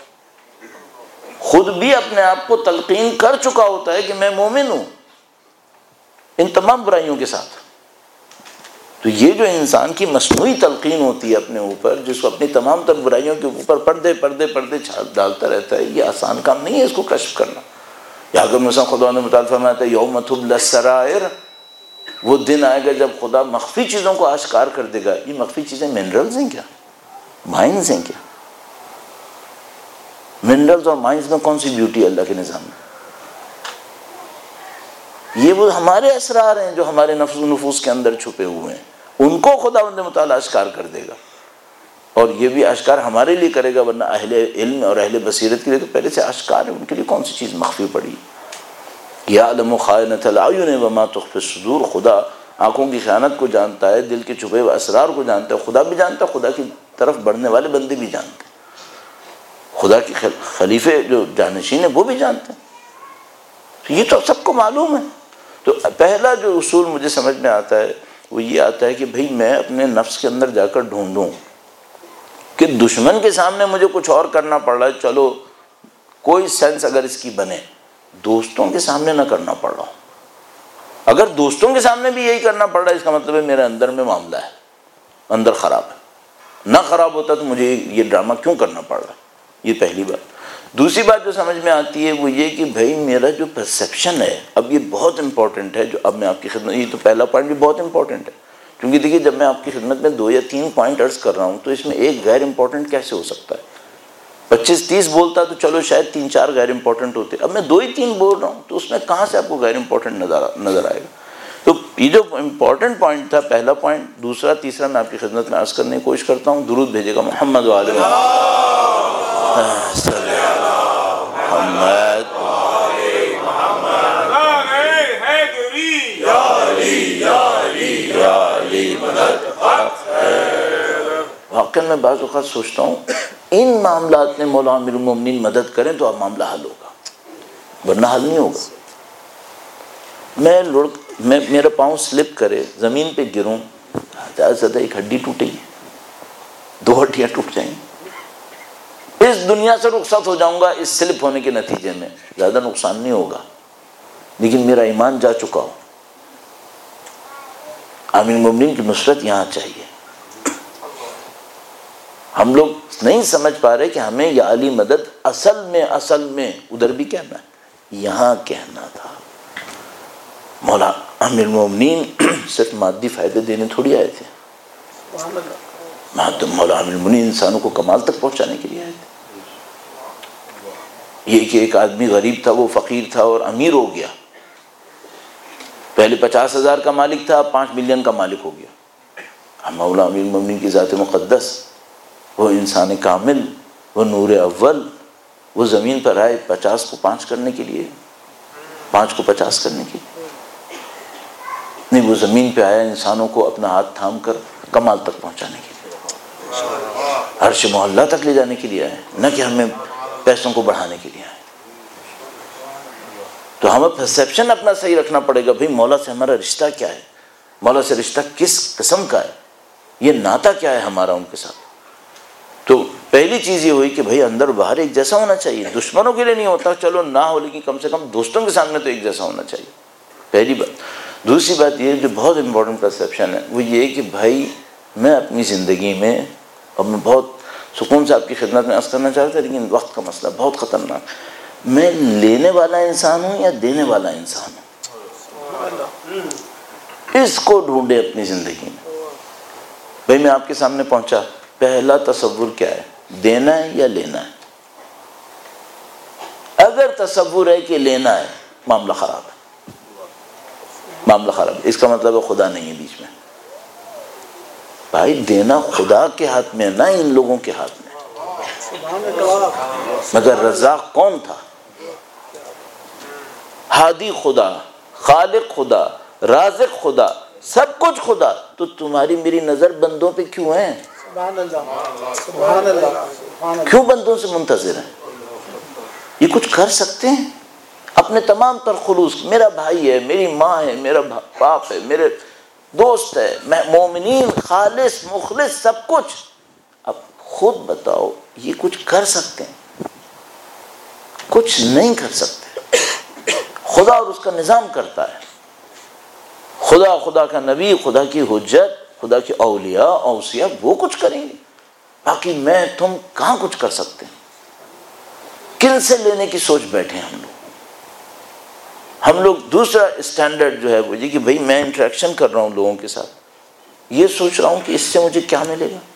خود بھی اپنے آپ کو تلقین کر چکا ہوتا ہے کہ میں مومن ہوں ان تمام برائیوں کے ساتھ. تو یہ جو انسان کی مصنوعی تلقین ہوتی ہے اپنے اوپر، جس کو اپنی تمام تر برائیوں کے اوپر پردے پردے پردے چھاپ ڈالتا رہتا ہے، یہ آسان کام نہیں ہے اس کو کشف کرنا. یا اگر مثلا خدا نے مطالعہ فرمایا تھا یوم تبلی السرائر، وہ دن آئے گا جب خدا مخفی چیزوں کو آشکار کر دے گا. یہ مخفی چیزیں منرلز ہیں کیا؟ مائنز ہیں کیا؟ منرلز اور مائنز میں کون سی بیوٹی ہے اللہ کے نظام میں؟ یہ وہ ہمارے اسرار ہیں جو ہمارے نفس و نفوس کے اندر چھپے ہوئے ہیں، ان کو خدا ان مطالعہ اشکار کر دے گا. اور یہ بھی اشکار ہمارے لیے کرے گا، ورنہ اہل علم اور اہل بصیرت کے لیے تو پہلے سے اشکار ہے، ان کے لیے کون سی چیز مخفی پڑی. یعلم خائنۃ الاعین وما تخفی الصدور، خدا آنکھوں کی خیانت کو جانتا ہے، دل کے چھپے ہوئے اسرار کو جانتا ہے. خدا بھی جانتا ہے، خدا کی طرف بڑھنے والے بندے بھی جانتے ہیں، خدا کے خلیفے جو جانشین ہیں وہ بھی جانتے ہیں. تو یہ تو سب کو معلوم ہے. تو پہلا جو اصول مجھے سمجھ میں آتا ہے وہ یہ آتا ہے کہ بھئی میں اپنے نفس کے اندر جا کر ڈھونڈوں کہ دشمن کے سامنے مجھے کچھ اور کرنا پڑ رہا ہے، چلو کوئی سینس اگر اس کی بنے، دوستوں کے سامنے نہ کرنا پڑ رہا ہوں. اگر دوستوں کے سامنے بھی یہی کرنا پڑ رہا ہے، اس کا مطلب ہے میرے اندر میں معاملہ ہے، اندر خراب ہے. نہ خراب ہوتا تو مجھے یہ ڈرامہ کیوں کرنا پڑ رہا ہے. یہ پہلی بات. دوسری بات جو سمجھ میں آتی ہے وہ یہ کہ بھائی میرا جو پرسیپشن ہے، اب یہ بہت امپورٹنٹ ہے جو اب میں آپ کی خدمت، یہ تو پہلا پوائنٹ بھی بہت امپورٹنٹ ہے، کیونکہ دیکھیے جب میں آپ کی خدمت میں دو یا تین پوائنٹ عرض کر رہا ہوں تو اس میں ایک غیر امپورٹنٹ کیسے ہو سکتا ہے؟ پچیس تیس بولتا تو چلو شاید تین چار غیر امپورٹنٹ ہوتے، اب میں دو ہی تین بول رہا ہوں تو اس میں کہاں سے آپ کو غیر امپورٹنٹ نظر نظر آئے گا. تو یہ جو امپورٹنٹ پوائنٹ تھا، پہلا پوائنٹ، دوسرا تیسرا میں آپ کی خدمت میں عرض کرنے کی کوشش کرتا ہوں. درود بھیجے گا محمد وعلى واقعا میں بعض اوقات سوچتا ہوں ان معاملات میں مولا امیر المومنین مدد کریں تو اب معاملہ حل ہوگا، ورنہ حل نہیں ہوگا. میں لڑ میں میرا پاؤں سلپ کرے، زمین پہ گروں، زیادہ سے زیادہ ایک ہڈی ٹوٹے گی، دو ہڈیاں ٹوٹ جائیں گی، اس دنیا سے رخصت ہو جاؤں گا اس سلپ ہونے کے نتیجے میں، زیادہ نقصان نہیں ہوگا، لیکن میرا ایمان جا چکا ہو. امیر المومنین کی نصرت یہاں چاہیے. ہم لوگ نہیں سمجھ پا رہے کہ ہمیں یا علی مدد اصل میں اصل میں ادھر بھی کہنا ہے، یہاں کہنا تھا. مولا امیر المومنین صرف مادی فائدے دینے تھوڑی آئے تھے، مولا امیر المومنین انسانوں کو کمال تک پہنچانے کے لیے آئے تھے. یہ کہ ایک آدمی غریب تھا، وہ فقیر تھا اور امیر ہو گیا، پہلے پچاس ہزار کا مالک تھا، پانچ ملین کا مالک ہو گیا. مولا امیر المومنین کی ذات مقدس، وہ انسان کامل، وہ نور اول، وہ زمین پر آئے پچاس کو پانچ کرنے کے لیے، پانچ کو پچاس کرنے کے لیے نہیں، وہ زمین پہ آیا انسانوں کو اپنا ہاتھ تھام کر کمال تک پہنچانے کے لیے. عرش معلیٰ تک لے جانے کے لیے آئے، نہ کہ ہمیں پیسوں کو بڑھانے کے لیے آئے۔ تو ہمیں پرسیپشن اپنا صحیح رکھنا پڑے گا، بھئی مولا سے ہمارا رشتہ کیا ہے، مولا سے رشتہ کس قسم کا ہے، یہ ناطہ کیا ہے ہمارا ان کے ساتھ۔ تو پہلی چیز یہ ہوئی کہ بھئی اندر باہر ایک جیسا ہونا چاہیے، دشمنوں کے لیے نہیں ہوتا چلو نہ ہو، لیکن کم سے کم دوستوں کے سامنے تو ایک جیسا ہونا چاہیے، پہلی بات۔ دوسری بات یہ جو بہت امپورٹنٹ پرسیپشن ہے وہ یہ کہ بھائی میں اپنی زندگی میں، اور میں بہت سکون سے آپ کی خدمت میں عرض کرنا چاہتا ہوں، لیکن وقت کا مسئلہ بہت خطرناک، میں لینے والا انسان ہوں یا دینے والا انسان ہوں، اس کو ڈھونڈے اپنی زندگی میں۔ بھائی میں آپ کے سامنے پہنچا، پہلا تصور کیا ہے، دینا ہے یا لینا ہے؟ اگر تصور ہے کہ لینا ہے، معاملہ خراب ہے، معاملہ خراب ہے، اس کا مطلب ہے خدا نہیں ہے بیچ میں۔ بھائی دینا خدا کے ہاتھ میں، نہ ان لوگوں کے ہاتھ میں۔ مگر رزاق کون تھا؟ ہادی خدا، خالق خدا، رازق خدا، سب کچھ خدا۔ تو تمہاری میری نظر بندوں پہ کیوں ہے؟ کیوں بندوں سے منتظر ہیں؟ یہ کچھ کر سکتے ہیں اپنے تمام تر خلوص، میرا بھائی ہے، میری ماں ہے، میرا باپ ہے، میرے دوست ہے، میں مومنین، خالص مخلص سب کچھ۔ اب خود بتاؤ یہ کچھ کر سکتے ہیں؟ کچھ نہیں کر سکتے۔ خدا اور اس کا نظام کرتا ہے، خدا، خدا کا نبی، خدا کی حجت، خدا کے اولیاء اوصیاء وہ کچھ کریں گے، باقی میں تم کہاں کچھ کر سکتے ہیں؟ کن سے لینے کی سوچ بیٹھے ہم لوگ۔ ہم لوگ دوسرا اسٹینڈرڈ جو ہے وہ یہ کہ بھئی میں انٹریکشن کر رہا ہوں لوگوں کے ساتھ، یہ سوچ رہا ہوں کہ اس سے مجھے کیا ملے گا۔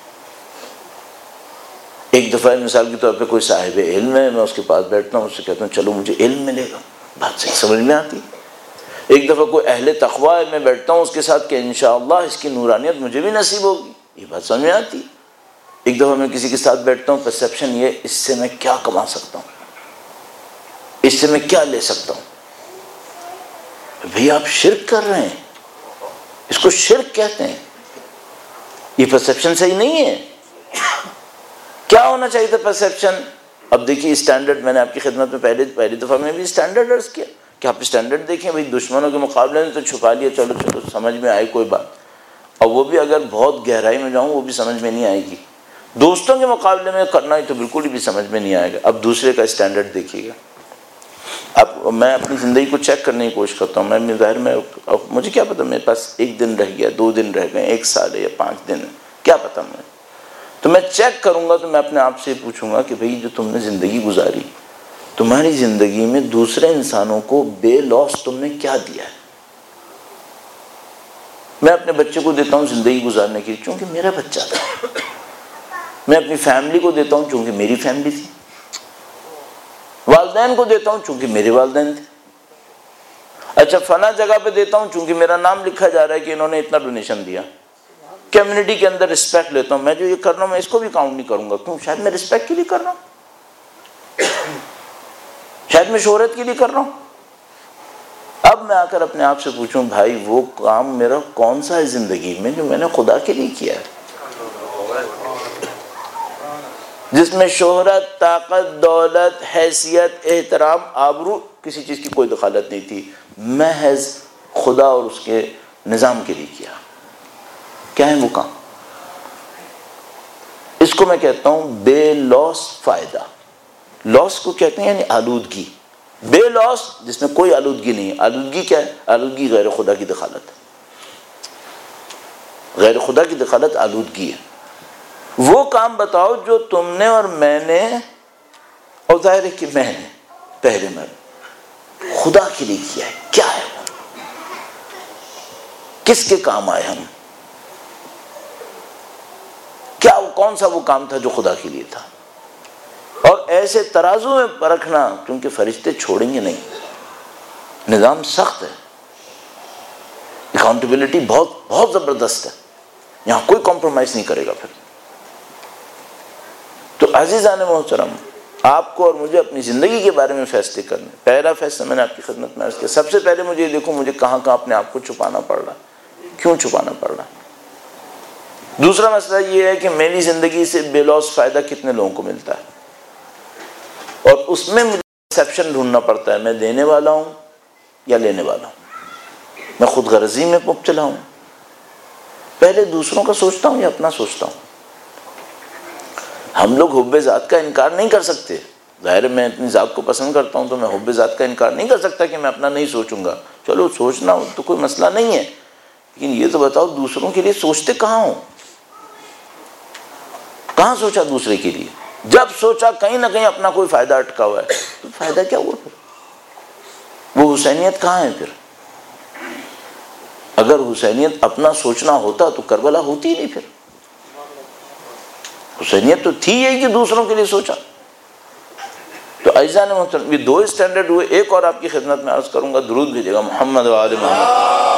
ایک دفعہ مثال کے طور پہ کوئی صاحب علم ہے، میں اس کے پاس بیٹھتا ہوں، اس سے کہتا ہوں چلو مجھے علم ملے گا، بات صحیح سمجھ میں آتی۔ ایک دفعہ کوئی اہل تقویٰ ہے، میں بیٹھتا ہوں اس کے ساتھ کہ انشاءاللہ اس کی نورانیت مجھے بھی نصیب ہوگی، یہ بات سمجھ میں آتی۔ ایک دفعہ میں کسی کے ساتھ بیٹھتا ہوں، پرسیپشن یہ اس سے میں کیا کما سکتا ہوں، اس سے میں کیا لے سکتا ہوں۔ بھئی آپ شرک کر رہے ہیں، اس کو شرک کہتے ہیں، یہ پرسیپشن صحیح نہیں ہے۔ کیا ہونا چاہیے تھا پرسیپشن؟ اب دیکھیے اسٹینڈرڈ، میں نے آپ کی خدمت میں پہلے پہلی دفعہ میں بھی اسٹینڈرڈ عرض کیا کہ آپ اسٹینڈرڈ دیکھیں، بھئی دشمنوں کے مقابلے میں تو چھپا لیا، چلو چلو سمجھ میں آئی کوئی بات، اور وہ بھی اگر بہت گہرائی میں جاؤں وہ بھی سمجھ میں نہیں آئے گی۔ دوستوں کے مقابلے میں کرنا ہی تو بالکل بھی سمجھ میں نہیں آئے گا۔ اب دوسرے کا اسٹینڈرڈ دیکھیے گا۔ اب میں اپنی زندگی کو چیک کرنے کی کوشش کرتا ہوں، میں ظاہر میں اب مجھے کیا پتہ میرے پاس ایک دن رہ گیا، دو دن رہ گئے، ایک سال ہے یا پانچ دن ہے، کیا پتہ مجھے، تو میں چیک کروں گا تو میں اپنے آپ سے پوچھوں گا کہ بھئی جو تم نے زندگی گزاری، تمہاری زندگی میں دوسرے انسانوں کو بے لوس تم نے کیا دیا ہے؟ میں اپنے بچے کو دیتا ہوں زندگی گزارنے کے لیے چونکہ میرا بچہ تھا، میں اپنی فیملی کو دیتا ہوں چونکہ میری فیملی تھی، والدین کو دیتا ہوں چونکہ میرے والدین تھے، اچھا فلاں جگہ پہ دیتا ہوں چونکہ میرا نام لکھا جا رہا ہے کہ انہوں نے اتنا ڈونیشن دیا، کمیونٹی کے اندر رسپیکٹ لیتا ہوں۔ میں جو یہ کر رہا ہوں میں اس کو بھی کاؤنٹ نہیں کروں گا، کیوں؟ شاید میں رسپیکٹ کے لیے کر رہا ہوں، شاید میں شہرت کے لیے کر رہا ہوں۔ اب میں آ کر اپنے آپ سے پوچھوں بھائی وہ کام میرا کون سا ہے زندگی میں جو میں نے خدا کے لیے کیا ہے، جس میں شہرت، طاقت، دولت، حیثیت، احترام، آبرو، کسی چیز کی کوئی دخالت نہیں تھی، محض خدا اور اس کے نظام کے لیے کیا۔ کیا ہے وہ کام؟ اس کو میں کہتا ہوں بے لوس فائدہ۔ لوس کو کہتے ہیں یعنی آلودگی، بے لوس جس میں کوئی آلودگی نہیں ہے۔ آلودگی کیا ہے؟ آلودگی غیر خدا کی دخالت، غیر خدا کی دخالت آلودگی ہے۔ وہ کام بتاؤ جو تم نے اور میں نے، اور ظاہر ہے کہ میں نے پہلے میں خدا کے لیے کیا ہے، کیا ہے وہ، کس کے کام آئے ہم، کیا وہ کون سا وہ کام تھا جو خدا کے لیے تھا۔ اور ایسے ترازو میں پرکھنا، کیونکہ فرشتے چھوڑیں گے نہیں، نظام سخت ہے، اکاؤنٹیبلٹی بہت بہت زبردست ہے، یہاں کوئی کمپرومائز نہیں کرے گا پھر۔ تو عزیزان محترم، آپ کو اور مجھے اپنی زندگی کے بارے میں فیصلے کرنے، پہلا فیصلہ میں نے آپ کی خدمت میں عرض کیا، سب سے پہلے مجھے یہ دیکھو مجھے کہاں کہاں اپنے آپ کو چھپانا پڑ رہا ہے، کیوں چھپانا پڑ رہا ہے۔ دوسرا مسئلہ یہ ہے کہ میری زندگی سے بے لوث فائدہ کتنے لوگوں کو ملتا ہے، اور اس میں مجھے ایکسیپشن ڈھونڈنا پڑتا ہے، میں دینے والا ہوں یا لینے والا ہوں، میں خود غرضی میں مبتلا ہوں، پہلے دوسروں کا سوچتا ہوں یا اپنا سوچتا ہوں۔ ہم لوگ حب ذات کا انکار نہیں کر سکتے، ظاہر ہے میں اپنی ذات کو پسند کرتا ہوں تو میں حب ذات کا انکار نہیں کر سکتا کہ میں اپنا نہیں سوچوں گا، چلو سوچنا ہو تو کوئی مسئلہ نہیں ہے، لیکن یہ تو بتاؤ دوسروں کے لیے سوچتے کہاں ہوں؟ کہاں سوچا دوسرے کے لیے؟ جب سوچا کہیں نہ کہیں اپنا کوئی فائدہ اٹکا ہوا ہے، تو فائدہ کیا ہوا پھر؟ وہ حسینیت کہاں ہے پھر؟ اگر حسینیت اپنا سوچنا ہوتا تو کربلا ہوتی ہی نہیں، پھر حسینیت تو تھی یہی کہ دوسروں کے لیے سوچا۔ تو اعزان محترم، یہ دو اسٹینڈرڈ ہوئے۔ ایک اور آپ کی خدمت میں عرض کروں گا، درود بھیجے گا محمد و آل محمد،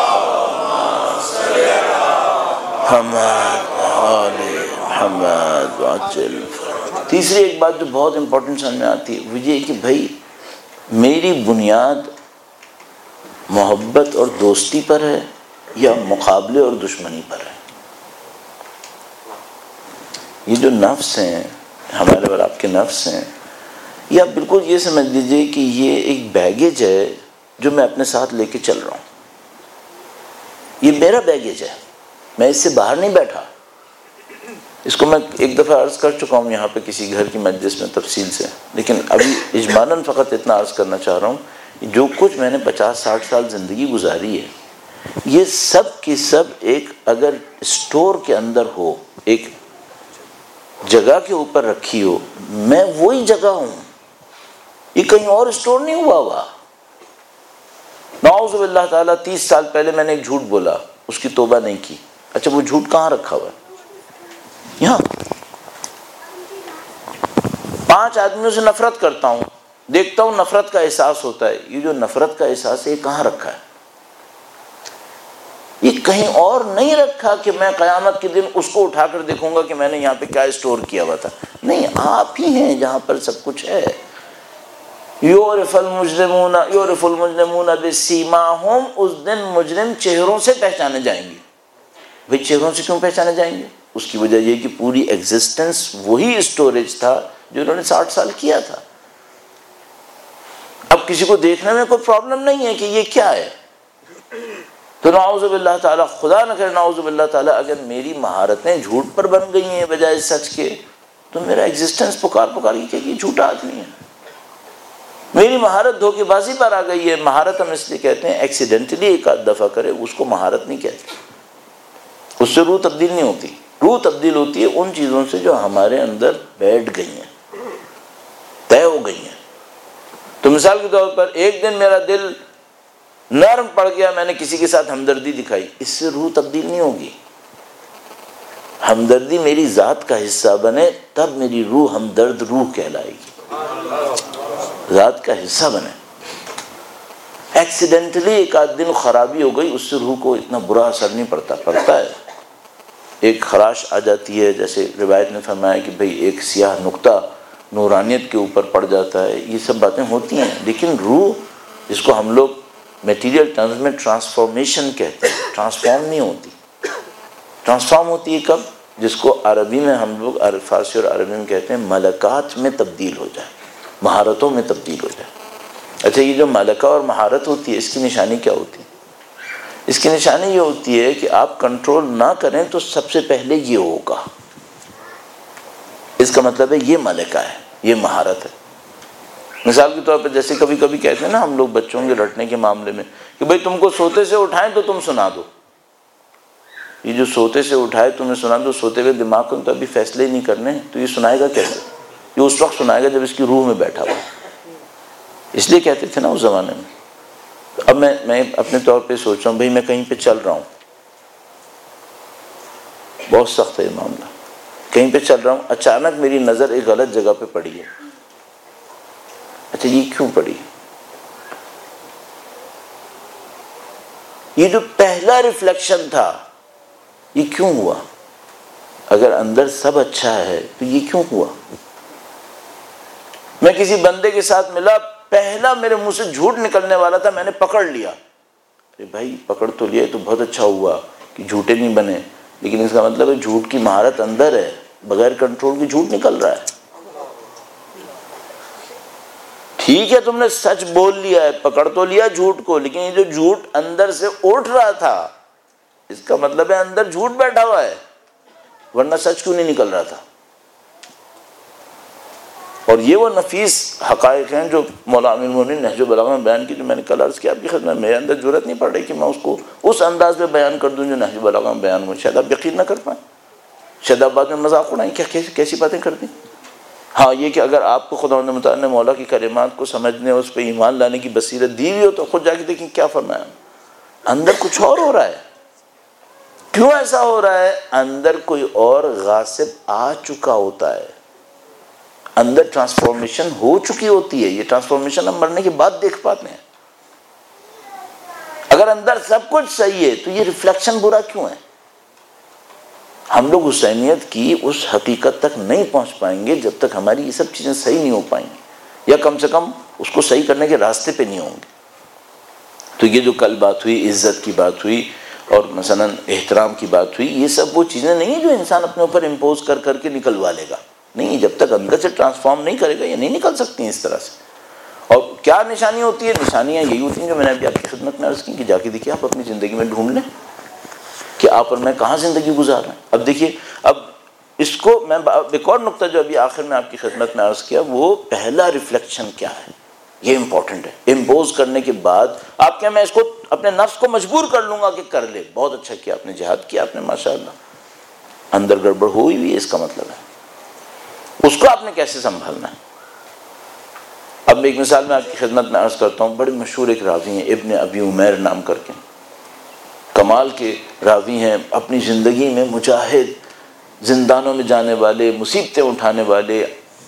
محمد آل محمد وعجل۔ تیسری ایک بات جو بہت امپورٹنٹ سمجھ میں آتی ہے وہ یہ کہ بھائی میری بنیاد محبت اور دوستی پر ہے یا مقابلے اور دشمنی پر ہے؟ یہ جو نفس ہیں ہمارے اور آپ کے نفس ہیں، یا بالکل یہ سمجھ لیجئے کہ یہ ایک بیگیج ہے جو میں اپنے ساتھ لے کے چل رہا ہوں، یہ میرا بیگیج ہے، میں اس سے باہر نہیں بیٹھا۔ اس کو میں ایک دفعہ عرض کر چکا ہوں یہاں پہ کسی گھر کی مجلس میں تفصیل سے، لیکن ابھی اجمالاً فقط اتنا عرض کرنا چاہ رہا ہوں، جو کچھ میں نے پچاس ساٹھ سال زندگی گزاری ہے، یہ سب کی سب ایک اگر اسٹور کے اندر ہو، ایک جگہ کے اوپر رکھی ہو، میں وہی جگہ ہوں، یہ کہیں اور اسٹور نہیں ہوا ہوا۔ نعوذ باللہ تعالیٰ تیس سال پہلے میں نے ایک جھوٹ بولا، اس کی توبہ نہیں کی، اچھا وہ جھوٹ کہاں رکھا ہوا ہے؟ یہاں۔ پانچ آدمیوں سے نفرت کرتا ہوں، دیکھتا ہوں نفرت کا احساس ہوتا ہے، یہ جو نفرت کا احساس ہے یہ کہاں رکھا ہے؟ یہ کہیں اور نہیں رکھا کہ میں قیامت کے دن اس کو اٹھا کر دیکھوں گا کہ میں نے یہاں پہ کیا اسٹور کیا ہوا تھا، نہیں، آپ ہی ہیں جہاں پر سب کچھ ہے۔ یعرف المجرمون یعرف المجرمون بسیماہم، اس دن مجرم چہروں سے پہچانے جائیں گے۔ بھئی چہروں سے کیوں پہچانے جائیں گے؟ اس کی وجہ یہ کہ پوری ایگزسٹنس وہی اسٹوریج تھا جو انہوں نے ساٹھ سال کیا تھا۔ اب کسی کو دیکھنے میں کوئی پرابلم نہیں ہے کہ یہ کیا ہے، تو نعوذ باللہ تعالیٰ، خدا نہ کرے نعوذ باللہ تعالیٰ، اگر میری مہارتیں جھوٹ پر بن گئی ہیں بجائے سچ کے، تو میرا ایگزسٹنس پکار پکار کے کہ یہ جھوٹا آدمی ہے۔ میری مہارت دھوکے بازی پر آ گئی ہے۔ مہارت ہم اس لیے کہتے ہیں ایکسیڈنٹلی ایک آدھ دفعہ کرے اس کو مہارت نہیں کہتے، اس سے روح تبدیل نہیں ہوتی۔ روح تبدیل ہوتی ہے ان چیزوں سے جو ہمارے اندر بیٹھ گئی ہیں، طے ہو گئی ہیں۔ تو مثال کے طور پر ایک دن میرا دل نرم پڑ گیا، میں نے کسی کے ساتھ ہمدردی دکھائی، اس سے روح تبدیل نہیں ہوگی۔ ہمدردی میری ذات کا حصہ بنے تب میری روح ہمدرد روح کہلائے گی، ذات کا حصہ بنے۔ ایکسیڈنٹلی ایک آدھ دن خرابی ہو گئی، اس سے روح کو اتنا برا اثر نہیں پڑتا، پڑتا ہے ایک خراش آ جاتی ہے، جیسے روایت نے فرمایا کہ بھئی ایک سیاہ نقطہ نورانیت کے اوپر پڑ جاتا ہے، یہ سب باتیں ہوتی ہیں، لیکن روح جس کو ہم لوگ میٹیریل ٹرمز میں ٹرانسفارمیشن کہتے ہیں، ٹرانسفارم نہیں ہوتی۔ ٹرانسفارم ہوتی ہے کب؟ جس کو عربی میں ہم لوگ فارسی اور عربی میں کہتے ہیں ملکات میں تبدیل ہو جائے، مہارتوں میں تبدیل ہو جائے۔ اچھا یہ جو ملکہ اور مہارت ہوتی ہے اس کی نشانی کیا ہوتی ہے؟ اس کی نشانی یہ ہوتی ہے کہ آپ کنٹرول نہ کریں تو سب سے پہلے یہ ہوگا، اس کا مطلب ہے یہ ملکہ ہے، یہ مہارت ہے۔ مثال کے طور پر جیسے کبھی کبھی کہتے ہیں نا ہم لوگ بچوں کے رٹنے کے معاملے میں کہ بھئی تم کو سوتے سے اٹھائیں تو تم سنا دو، یہ جو سوتے سے اٹھائے تمہیں سنا دو، سوتے ہوئے دماغ کو تو ابھی فیصلے ہی نہیں کرنے، تو یہ سنائے گا کیسے؟ یہ اس وقت سنائے گا جب اس کی روح میں بیٹھا ہوا، اس لیے کہتے تھے نا اس زمانے میں۔ اب میں میں اپنے طور پہ سوچ رہا ہوں بھئی میں کہیں پہ چل رہا ہوں، بہت سخت ہے یہ معاملہ، کہیں پہ چل رہا ہوں، اچانک میری نظر ایک غلط جگہ پہ پڑی ہے۔ اچھا یہ کیوں پڑی؟ یہ جو پہلا ریفلیکشن تھا یہ کیوں ہوا؟ اگر اندر سب اچھا ہے تو یہ کیوں ہوا؟ میں کسی بندے کے ساتھ ملا، پہلا میرے منہ سے جھوٹ نکلنے والا تھا، میں نے پکڑ لیا، ارے بھائی پکڑ تو لیا تو بہت اچھا ہوا کہ جھوٹے نہیں بنے، لیکن اس کا مطلب ہے جھوٹ کی مہارت اندر ہے، بغیر کنٹرول کے جھوٹ نکل رہا ہے۔ ٹھیک ہے تم نے سچ بول لیا ہے، پکڑ تو لیا جھوٹ کو، لیکن یہ جو جھوٹ اندر سے اٹھ رہا تھا اس کا مطلب ہے اندر جھوٹ بیٹھا ہوا ہے، ورنہ سچ کیوں نہیں نکل رہا تھا؟ اور یہ وہ نفیس حقائق ہیں جو مولانا امین المومنین نے نہج البلاغہ میں بیان کی، جو میں نے کل عرض کیا آپ کی خدمت میں، میرے اندر جرأت نہیں پڑ رہی کہ میں اس کو اس انداز میں بیان کر دوں جو نہج البلاغہ میں بیان ہوا۔ شاید آپ یقین نہ کر پائیں، شاید آپ بعد میں مذاق اڑائیں، کیا کیسی کیسی باتیں کر دیں۔ ہاں یہ کہ اگر آپ کو خداوند متعال نے مولا کی کلمات کو سمجھنے، اس پہ ایمان لانے کی بصیرت دی ہوئی ہو تو خود جا کے دیکھیں کیا فرمایا، اندر کچھ اور ہو رہا ہے۔ کیوں ایسا ہو رہا ہے؟ اندر کوئی اور غاصب آ چکا ہوتا ہے، اندر ٹرانسفارمیشن ہو چکی ہوتی ہے۔ یہ ٹرانسفارمیشن ہم مرنے کے بعد دیکھ پاتے ہیں۔ اگر اندر سب کچھ صحیح ہے تو یہ ریفلیکشن برا کیوں ہے؟ ہم لوگ حسینیت کی اس حقیقت تک نہیں پہنچ پائیں گے جب تک ہماری یہ سب چیزیں صحیح نہیں ہو پائیں گی، یا کم سے کم اس کو صحیح کرنے کے راستے پہ نہیں ہوں گے۔ تو یہ جو کل بات ہوئی، عزت کی بات ہوئی اور مثلا احترام کی بات ہوئی، یہ سب وہ چیزیں نہیں ہیں جو انسان اپنے اوپر امپوز کر کر کے نکلوا لے گا، نہیں، جب تک اندر سے ٹرانسفارم نہیں کرے گا یہ نہیں نکل سکتی ہیں اس طرح سے۔ اور کیا نشانی ہوتی ہے؟ نشانیاں یہی ہوتی ہیں جو میں نے ابھی آپ کی خدمت میں عرض کی کہ جا کے دیکھیے آپ اپنی زندگی میں ڈھونڈ لیں کہ آپ اور میں کہاں زندگی گزار رہے ہیں۔ اب دیکھیے، اب اس کو میں ایک اور نقطہ جو ابھی آخر میں آپ کی خدمت میں عرض کیا، وہ پہلا ریفلیکشن کیا ہے، یہ امپورٹنٹ ہے۔ امپوز کرنے کے بعد آپ کیا میں اس کو اپنے نفس کو مجبور کر لوں گا کہ کر لے، بہت اچھا کیا آپ نے، جہاد کیا آپ نے ماشاءاللہ، اندر گڑبڑ ہوئی ہوئی ہے اس کا مطلب ہے، اس کو آپ نے کیسے سنبھالنا ہے۔ اب میں ایک مثال میں آپ کی خدمت میں عرض کرتا ہوں، بڑے مشہور ایک راوی ہیں ابن ابی عمیر نام کر کے، کمال کے راوی ہیں، اپنی زندگی میں مجاہد، زندانوں میں جانے والے، مصیبتیں اٹھانے والے،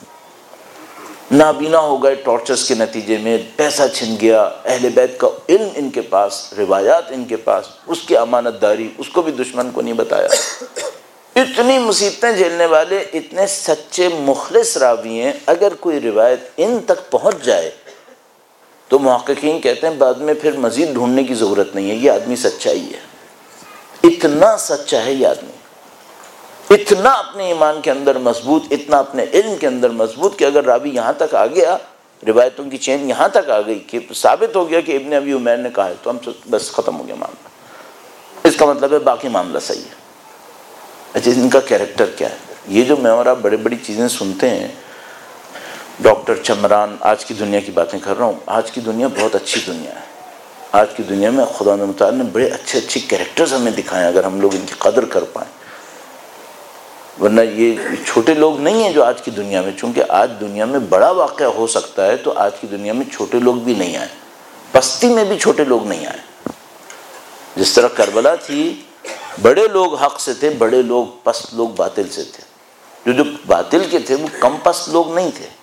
نابینا ہو گئے ٹارچرز کے نتیجے میں، پیسہ چھن گیا، اہل بیت کا علم ان کے پاس، روایات ان کے پاس، اس کی امانت داری اس کو بھی دشمن کو نہیں بتایا، اتنی مصیبتیں جھیلنے والے اتنے سچے مخلص راوی ہیں، اگر کوئی روایت ان تک پہنچ جائے تو محققین کہتے ہیں بعد میں پھر مزید ڈھونڈنے کی ضرورت نہیں ہے، یہ آدمی سچا ہی ہے، اتنا سچا ہے یہ آدمی، اتنا اپنے ایمان کے اندر مضبوط، اتنا اپنے علم کے اندر مضبوط کہ اگر راوی یہاں تک آ گیا، روایتوں کی چین یہاں تک آ گئی کہ ثابت ہو گیا کہ ابن ابی عمیر نے کہا ہے تو ہم بس ختم ہو گیا معاملہ، اس کا مطلب ہے باقی معاملہ صحیح ہے۔ اچھا ان کا کیریکٹر کیا ہے؟ یہ جو میں اور آپ بڑے بڑی چیزیں سنتے ہیں، ڈاکٹر چمران، آج کی دنیا کی باتیں کر رہا ہوں، آج کی دنیا بہت اچھی دنیا ہے، آج کی دنیا میں خدا متعال نے بڑے اچھے اچھے کیریکٹرز ہمیں دکھائے اگر ہم لوگ ان کی قدر کر پائیں، ورنہ یہ چھوٹے لوگ نہیں ہیں جو آج کی دنیا میں، چونکہ آج دنیا میں بڑا واقعہ ہو سکتا ہے تو آج کی دنیا میں چھوٹے لوگ بھی نہیں آئے، پستی میں بھی چھوٹے لوگ نہیں آئے، جس طرح کربلا تھی بڑے لوگ حق سے تھے، بڑے لوگ پست لوگ باطل سے تھے، جو جو باطل کے تھے وہ کم پست لوگ نہیں تھے۔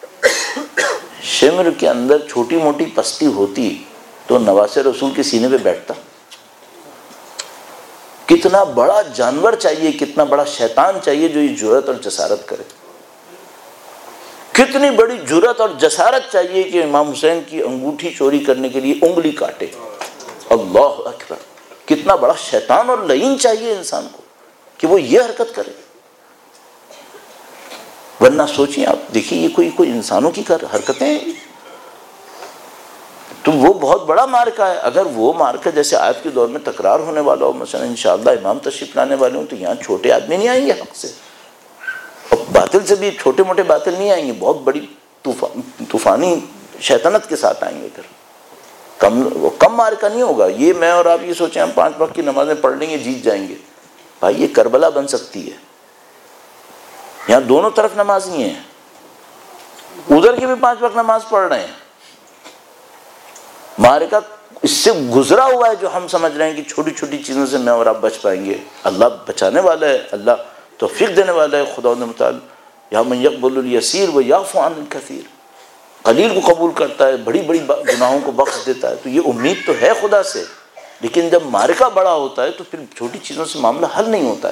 شمر کے اندر چھوٹی موٹی پستی ہوتی تو نواسے رسول کے سینے پہ بیٹھتا، کتنا بڑا جانور چاہیے، کتنا بڑا شیطان چاہیے جو یہ جرأت اور جسارت کرے، کتنی بڑی جرأت اور جسارت چاہیے کہ امام حسین کی انگوٹھی چوری کرنے کے لیے انگلی کاٹے، اللہ اکبر، کتنا بڑا شیطان اور لعین چاہیے انسان کو کہ وہ یہ حرکت کرے، ورنہ سوچیں آپ، دیکھیے یہ کوئی کوئی انسانوں کی حرکتیں ہیں، تو وہ بہت بڑا مارکہ ہے۔ اگر وہ مارکہ جیسے آج کے دور میں تکرار ہونے والا ہو، مثلا انشاءاللہ امام تشریف لانے والے ہوں، تو یہاں چھوٹے آدمی نہیں آئیں گے حق سے، اور باطل سے بھی چھوٹے موٹے باطل نہیں آئیں گے، بہت بڑی طوفانی شیطنت کے ساتھ آئیں گے، پھر کم وہ کم مارکہ نہیں ہوگا۔ یہ میں اور آپ یہ سوچیں ہم پانچ وقت کی نمازیں پڑھ لیں گے جیت جائیں گے، بھائی یہ کربلا بن سکتی ہے، یہاں دونوں طرف نمازی ہیں، ادھر کی بھی پانچ وقت نماز پڑھ رہے ہیں، مارکہ اس سے گزرا ہوا ہے جو ہم سمجھ رہے ہیں کہ چھوٹی چھوٹی چیزوں سے میں اور آپ بچ پائیں گے، اللہ بچانے والا ہے، اللہ توفیق دینے والا ہے، خدا متعال یا من یقبل الیسیر و یعفو عن الکثیر، قلیل کو قبول کرتا ہے، بڑی بڑی گناہوں کو بخش دیتا ہے، تو یہ امید تو ہے خدا سے، لیکن جب مارکہ بڑا ہوتا ہے تو پھر چھوٹی چیزوں سے معاملہ حل نہیں ہوتا ہے۔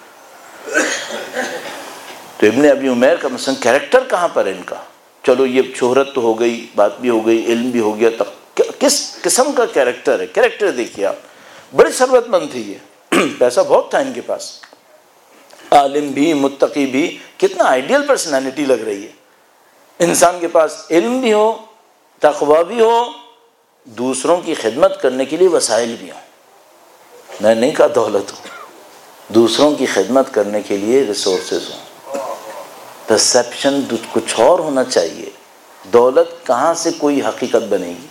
تو ابن ابی عمیر کا مثلا کیریکٹر کہاں پر ہے ان کا؟ چلو یہ شہرت تو ہو گئی، بات بھی ہو گئی، علم بھی ہو گیا، تب کس قسم کا کیریکٹر ہے؟ کیریکٹر دیکھیے آپ، بڑی ثروت مند تھی یہ، پیسہ بہت تھا ان کے پاس، عالم بھی متقی بھی، کتنا آئیڈیل پرسنالٹی لگ رہی ہے۔ انسان کے پاس علم بھی ہو، تقوی بھی ہو، دوسروں کی خدمت کرنے کے لیے وسائل بھی ہوں۔ میں نہیں کہا دولت ہو، دوسروں کی خدمت کرنے کے لیے ریسورسز ہوں۔ پرسیپشن کچھ اور ہونا چاہیے۔ دولت کہاں سے کوئی حقیقت بنے گی؟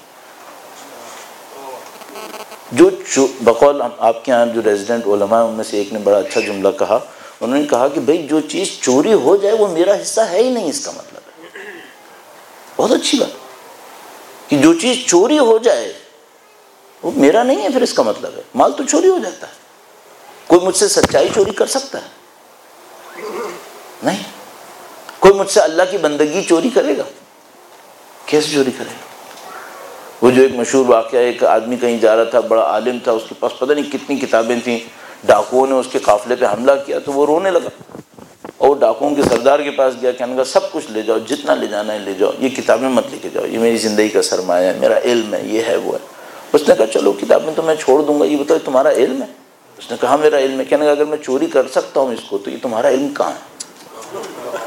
جو بقول آپ کے یہاں جو ریزیڈنٹ علماء ان میں سے ایک نے بڑا اچھا جملہ کہا، انہوں نے کہا کہ بھئی جو چیز چوری ہو جائے وہ میرا حصہ ہے ہی نہیں، اس کا مطلب ہے۔ بہت اچھی بات کہ جو چیز چوری ہو جائے وہ میرا نہیں ہے، پھر اس کا مطلب ہے مال تو چوری ہو جاتا ہے۔ کوئی مجھ سے سچائی چوری کر سکتا ہے؟ نہیں۔ کوئی مجھ سے اللہ کی بندگی چوری کرے گا؟ کیسے چوری کرے گا؟ وہ جو ایک مشہور واقعہ، ایک آدمی کہیں جا رہا تھا، بڑا عالم تھا، اس کے پاس پتہ نہیں کتنی کتابیں تھیں، ڈاکوؤں نے اس کے قافلے پہ حملہ کیا تو وہ رونے لگا، اور ڈاکوؤں کے سردار کے پاس گیا، کہنے لگا سب کچھ لے جاؤ، جتنا لے جانا ہے لے جاؤ، یہ کتابیں مت لے کے جاؤ، یہ میری زندگی کا سرمایہ ہے، میرا علم ہے، یہ ہے وہ ہے۔ اس نے کہا چلو کتابیں تو میں چھوڑ دوں گا، یہ بتاؤ تمہارا علم ہے؟ اس نے کہا میرا علم ہے۔ کہنے لگا اگر میں چوری کر سکتا ہوں اس کو تو یہ تمہارا علم کہاں ہے؟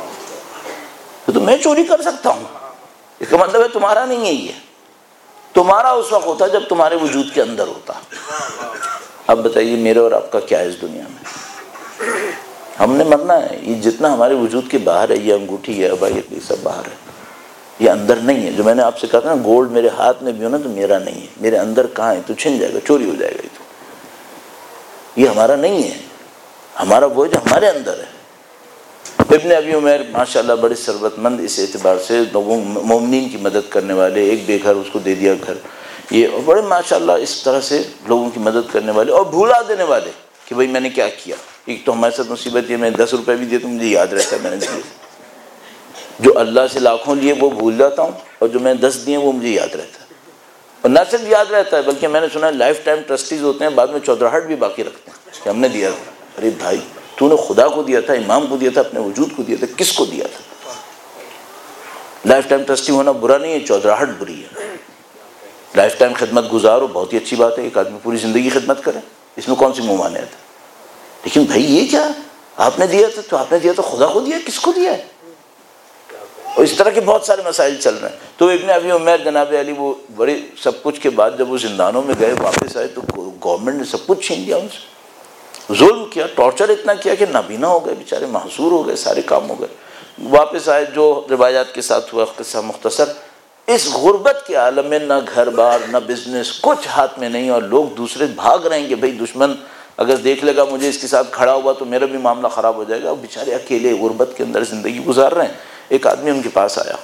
تو میں چوری کر سکتا ہوں، اس کا مطلب ہے تمہارا نہیں ہے، یہ تمہارا اس وقت ہوتا جب تمہارے وجود کے اندر ہوتا۔ اب بتائیے میرے اور آپ کا کیا ہے اس دنیا میں؟ ہم نے مرنا ہے، یہ جتنا ہمارے وجود کے باہر ہے، یہ انگوٹھی ہے بھائی، یہ سب باہر ہے، یہ اندر نہیں ہے۔ جو میں نے آپ سے کہا تھا نا گولڈ میرے ہاتھ میں بھی ہو نا تو میرا نہیں ہے، میرے اندر کہاں ہے؟ تو چھن جائے گا، چوری ہو جائے گا، یہ تو یہ ہمارا نہیں ہے، ہمارا وہ جو ہمارے اندر ہے۔ ابن ابی عمیر ماشاءاللہ بڑے ثروت مند، اس اعتبار سے لوگوں مومنین کی مدد کرنے والے، ایک بے گھر اس کو دے دیا گھر، یہ بڑے ماشاءاللہ اس طرح سے لوگوں کی مدد کرنے والے اور بھولا دینے والے کہ بھئی میں نے کیا کیا۔ ایک تو ہمارے ساتھ مصیبت یہ میں دس روپے بھی دیے تو مجھے یاد رہتا ہے میں نے دیے، جو اللہ سے لاکھوں لیے وہ بھول جاتا ہوں، اور جو میں دس دیے وہ مجھے یاد رہتا ہے، اور نہ صرف یاد رہتا ہے بلکہ میں نے سنا ہے لائف ٹائم ٹرسٹیز ہوتے ہیں، بعد میں چودراہٹ بھی باقی رکھتے ہیں کہ ہم نے دیا تھا۔ ارے بھائی تو نے خدا کو دیا تھا، امام کو دیا تھا، اپنے وجود کو دیا تھا، کس کو دیا تھا؟ لائف ٹائم ٹرسٹی ہونا برا نہیں ہے، چودراہٹ بری ہے۔ لائف ٹائم خدمت گزار ہو بہت ہی اچھی بات ہے، ایک آدمی پوری زندگی خدمت کرے، اس میں کون سی ممانعت ہے؟ لیکن بھائی یہ کیا آپ نے دیا تھا تو آپ نے دیا تو خدا کو دیا، کس کو دیا ہے؟ اور اس طرح کے بہت سارے مسائل چل رہے ہیں۔ تو ابن ابی عمیر جناب علی وہ بڑے سب کچھ کے بعد جب وہ زندانوں میں گئے واپس آئے تو گورنمنٹ نے سب کچھ چھین لیا ان سے، ظلم کیا، ٹارچر اتنا کیا کہ نابینا ہو گئے بیچارے، محصور ہو گئے، سارے کام ہو گئے۔ واپس آئے، جو روایات کے ساتھ ہوا قصہ مختصر، اس غربت کے عالم میں نہ گھر بار نہ بزنس کچھ ہاتھ میں نہیں، اور لوگ دوسرے بھاگ رہے ہیں کہ بھئی دشمن اگر دیکھ لے گا مجھے اس کے ساتھ کھڑا ہوا تو میرا بھی معاملہ خراب ہو جائے گا، اور بیچارے اکیلے غربت کے اندر زندگی گزار رہے ہیں۔ ایک آدمی ان کے پاس آیا،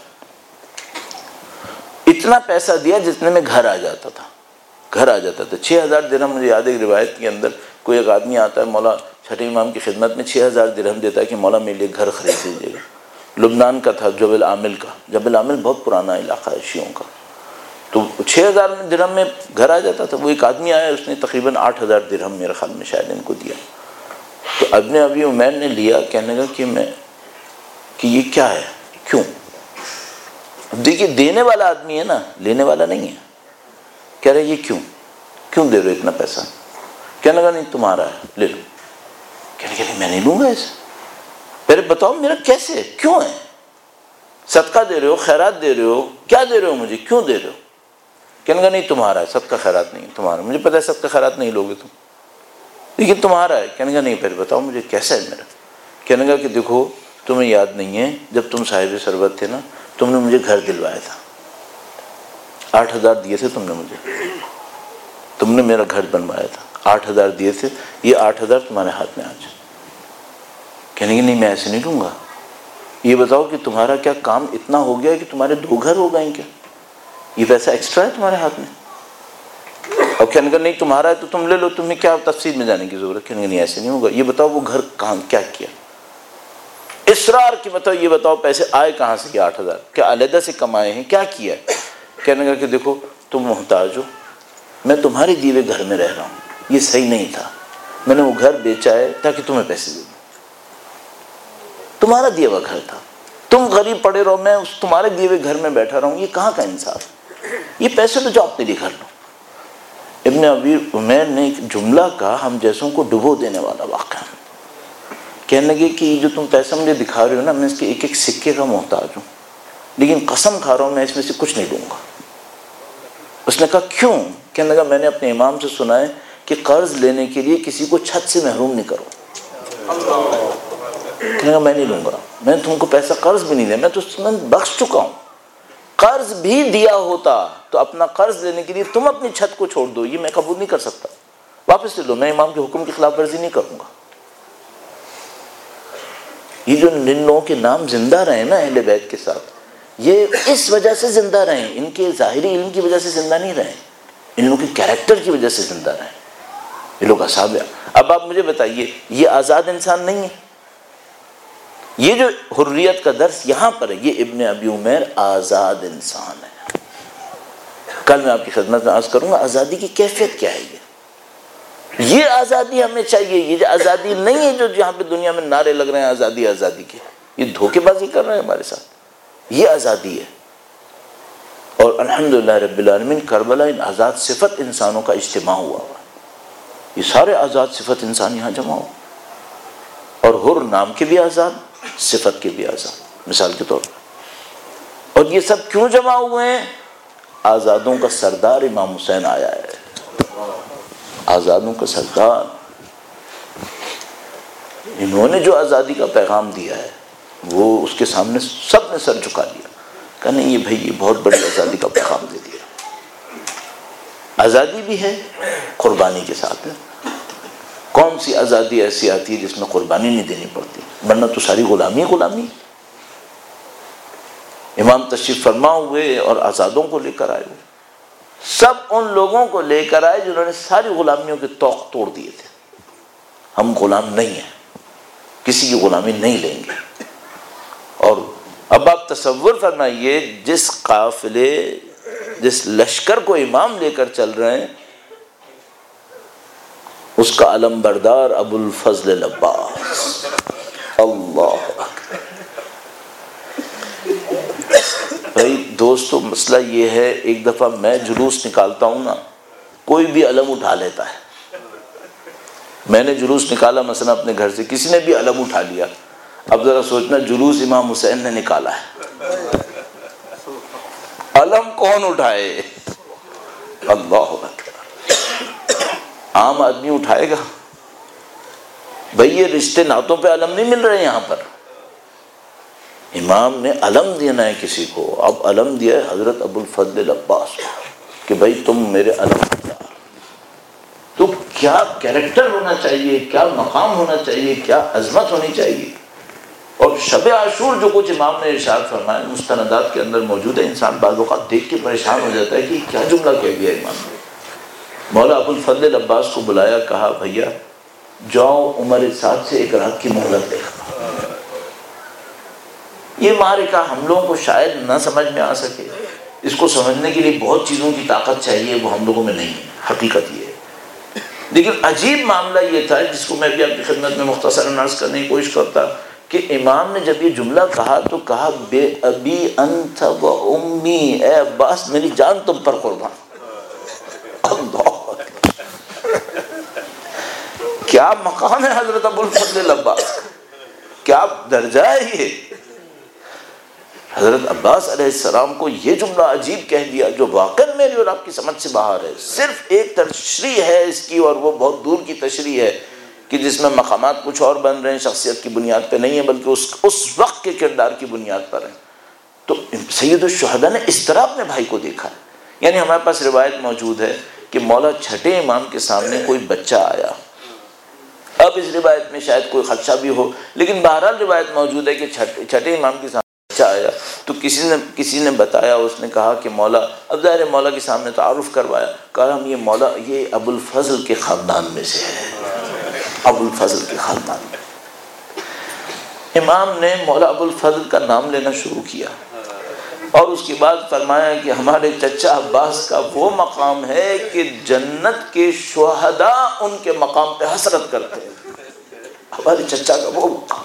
اتنا پیسہ دیا جتنے میں گھر آ جاتا تھا، گھر آ جاتا تھا چھ ہزار درہم۔ مجھے یاد ہے ایک روایت کے اندر کوئی ایک آدمی آتا ہے مولا چھٹے امام کی خدمت میں، چھ ہزار درہم دیتا ہے کہ مولا میرے لیے گھر خرید دیجیے گا۔ لبنان کا تھا، جبل عامل کا، جبل عامل بہت پرانا علاقہ ہے شیعوں کا، تو چھ ہزار درہم میں گھر آ جاتا تھا۔ وہ ایک آدمی آیا، اس نے تقریباً آٹھ ہزار درہم میرے خیال میں شاید ان کو دیا۔ تو ابن ابی عمیر نے لیا، کہنے لگا کہ میں کہ یہ کیا ہے، کیوں؟ اب دیکھیے دینے والا آدمی ہے نا، لینے والا نہیں ہے۔ کہہ رہے یہ کیوں کیوں دے رہے اتنا پیسہ؟ کہنے لگا نہیں تمہارا ہے، لے لو۔ کہنے لگا میں نہیں لوں گا اسے، پہلے بتاؤ میرا کیسے، کیوں ہے؟ صدقہ دے رہے ہو، خیرات دے رہے ہو، کیا دے رہے ہو مجھے، کیوں دے رہے ہو؟ کہنے لگا نہیں تمہارا ہے، صدقہ خیرات نہیں تمہارا، مجھے پتہ ہے صدقہ خیرات نہیں لوگے تم، لیکن تمہارا ہے۔ کہنے لگا نہیں پہلے بتاؤ مجھے کیسا ہے میرا۔ کہنے لگا کہ دیکھو تمہیں یاد نہیں ہے جب تم صاحب ثروت تھے نا، تم نے مجھے گھر دلوایا تھا، آٹھ ہزار دیے تھے تم نے مجھے، تم نے میرا گھر بنوایا تھا، آٹھ ہزار دیے تھے، یہ آٹھ ہزار تمہارے ہاتھ میں آج۔ کہنے کہ نہیں میں ایسے نہیں دوں گا، یہ بتاؤ کہ تمہارا کیا کام اتنا ہو گیا کہ تمہارے دو گھر ہو گئے کیا؟ یہ پیسہ ایکسٹرا ہے تمہارے ہاتھ میں؟ اور کہنے کا نہیں تمہارا ہے تو تم لے لو، تمہیں کیا تفصیل میں جانے کی ضرورت؟ کہنے کہ نہیں ایسے نہیں ہوگا، یہ بتاؤ وہ گھر کہاں کیا کیا؟ اصرار کی بتاؤ، یہ بتاؤ پیسے آئے کہاں سے یہ آٹھ ہزار؟ کیا علیحدہ سے کمائے ہیں، کیا کیا ہے؟ کہنے کا کہ دیکھو تم محتاج ہو، میں تمہارے دیے ہوئے گھر میں رہ رہا ہوں، یہ صحیح نہیں تھا، میں نے وہ گھر بیچا ہے تاکہ تمہیں پیسے دے دوں، تمہارا دیا ہوا گھر تھا، تم غریب پڑے رہو، میں اس تمہارے دیے ہوئے گھر میں بیٹھا رہا ہوں، یہ کہاں کا انصاف؟ یہ پیسے تو جو اپنے لیے گھر لو۔ ابن ابی عمیر نے ایک جملہ کہا ہم جیسوں کو ڈبو دینے والا واقعہ. کہنے لگے کہ یہ جو تم پیسہ مجھے دکھا رہے ہو نا، میں اس کے ایک ایک سکے کا محتاج ہوں، لیکن قسم کھا رہا ہوں میں اس میں سے کچھ نہیں دوں گا. اس نے کہا کیوں؟ کہنے لگا میں نے اپنے امام سے سنا ہے کہ قرض لینے کے لیے کسی کو چھت سے محروم نہیں کرو. کہنے لگا میں نہیں لوں گا، میں تم کو پیسہ قرض بھی نہیں دیا، میں تو تمہیں بخش چکا ہوں. قرض بھی دیا ہوتا تو اپنا قرض لینے کے لیے تم اپنی چھت کو چھوڑ دو، یہ میں قبول نہیں کر سکتا، واپس لے لو، میں امام کے حکم کی خلاف ورزی نہیں کروں گا. یہ جو جن لوگوں کے نام زندہ رہے نا اہل بیت کے ساتھ، یہ اس وجہ سے زندہ رہے، ان کے ظاہری علم کی وجہ سے زندہ نہیں رہے، ان لوگوں کے کیریکٹر کی وجہ سے زندہ رہے. یہ لوگ اصحاب. اب آپ مجھے بتائیے یہ آزاد انسان نہیں ہے؟ یہ جو حریت کا درس یہاں پر ہے، یہ ابن ابی عمیر آزاد انسان ہے. کل میں آپ کی خدمت میں عرض کروں گا آزادی کی کیفیت کیا ہے. یہ یہ آزادی ہمیں چاہیے. یہ جو آزادی نہیں ہے جو جہاں پہ دنیا میں نعرے لگ رہے ہیں آزادی آزادی کے، یہ دھوکے بازی کر رہے ہیں ہمارے ساتھ. یہ آزادی ہے. اور الحمدللہ رب العالمین کربلا ان آزاد صفت انسانوں کا اجتماع ہوا ہوا. یہ سارے آزاد صفت انسان یہاں جمع ہو، اور حر نام کے بھی آزاد، صفت کے بھی آزاد. مثال کے طور پر، اور یہ سب کیوں جمع ہوئے ہیں؟ آزادوں کا سردار امام حسین آیا ہے. آزادوں کا سردار، انہوں نے جو آزادی کا پیغام دیا ہے وہ اس کے سامنے سب نے سر جھکا دیا. کہ نہیں یہ بھائی یہ بہت بڑی آزادی کا پیغام دے دیا. آزادی بھی ہے قربانی کے ساتھ ہے. کون سی آزادی ایسی آتی ہے جس میں قربانی نہیں دینی پڑتی؟ ورنہ تو ساری غلامی غلامی. امام تشریف فرما ہوئے اور آزادوں کو لے کر آئے ہوئے، سب ان لوگوں کو لے کر آئے جنہوں نے ساری غلامیوں کے طوق توڑ دیے تھے. ہم غلام نہیں ہیں، کسی کی غلامی نہیں لیں گے. اور اب آپ تصور فرمائیے جس قافلے جس لشکر کو امام لے کر چل رہے ہیں اس کا علم بردار ابو الفضل العباس. اللہ اکبر. بھائی دوستو مسئلہ یہ ہے، ایک دفعہ میں جلوس نکالتا ہوں نا، کوئی بھی علم اٹھا لیتا ہے. میں نے جلوس نکالا مثلا اپنے گھر سے، کسی نے بھی علم اٹھا لیا. اب ذرا سوچنا جلوس امام حسین نے نکالا ہے، علم کون اٹھائے؟ اللہ اکبر. عام آدمی اٹھائے گا؟ بھئی یہ رشتے ناتوں پہ علم نہیں مل رہے یہاں پر. امام نے علم دینا ہے کسی کو. اب علم دیا ہے حضرت ابو الفضل العباس کہ بھئی تم میرے علم دیا. تو کیا کیریکٹر ہونا چاہیے، کیا مقام ہونا چاہیے، کیا عظمت ہونی چاہیے. اور شب عاشور جو کچھ امام نے ارشاد فرمایا مستندات کے اندر موجود ہے، انسان بعض اوقات دیکھ کے پریشان ہو جاتا ہے کہ کیا جملہ کہہ دیا امام نے. مولا ابو الفضل العباس کو بلایا، کہا بھیا جاؤ عمر سعد سے ایک رات کی مہلت لے. یہ معرکہ ہم لوگوں کو شاید نہ سمجھ میں آ سکے، اس کو سمجھنے کے لیے بہت چیزوں کی طاقت چاہیے، وہ ہم لوگوں میں نہیں ہے. حقیقت یہ ہے. لیکن عجیب معاملہ یہ تھا جس کو میں بھی آپ کی خدمت میں مختصراً عرض کرنے کی کوشش کرتا کہ امام نے جب یہ جملہ کہا تو کہا بے ابی انت و امی، اے عباس میری جان تم پر قربان. اللہ کیا مقام ہے حضرت ابو الفضل العباس کا، کیا درجہ ہے یہ. حضرت عباس علیہ السلام کو یہ جملہ عجیب کہہ دیا جو واقعا میری اور آپ کی سمجھ سے باہر ہے. صرف ایک تشریح ہے اس کی، اور وہ بہت دور کی تشریح ہے کہ جس میں مقامات کچھ اور بن رہے ہیں، شخصیت کی بنیاد پہ نہیں ہے بلکہ اس اس وقت کے کردار کی بنیاد پر ہیں. تو سید الشہداء نے اس طرح اپنے بھائی کو دیکھا ہے. یعنی ہمارے پاس روایت موجود ہے کہ مولا چھٹے امام کے سامنے کوئی بچہ آیا. اب اس روایت میں شاید کوئی خدشہ بھی ہو، لیکن بہرحال روایت موجود ہے کہ چھٹے امام کے سامنے بچہ آیا تو کسی نے کسی نے بتایا، اس نے کہا کہ مولا، اب ظاہر مولا کے سامنے تعارف کروایا، کہا ہم یہ مولا یہ ابو الفضل کے خاندان میں سے ہے، ابو الفضل کے خاندان میں. امام نے مولا ابو الفضل کا نام لینا شروع کیا اور اس کے بعد فرمایا کہ ہمارے چچا عباس کا وہ مقام ہے کہ جنت کے شہداء ان کے مقام پہ حسرت کرتے ہیں. ہمارے چچا کا وہ مقام.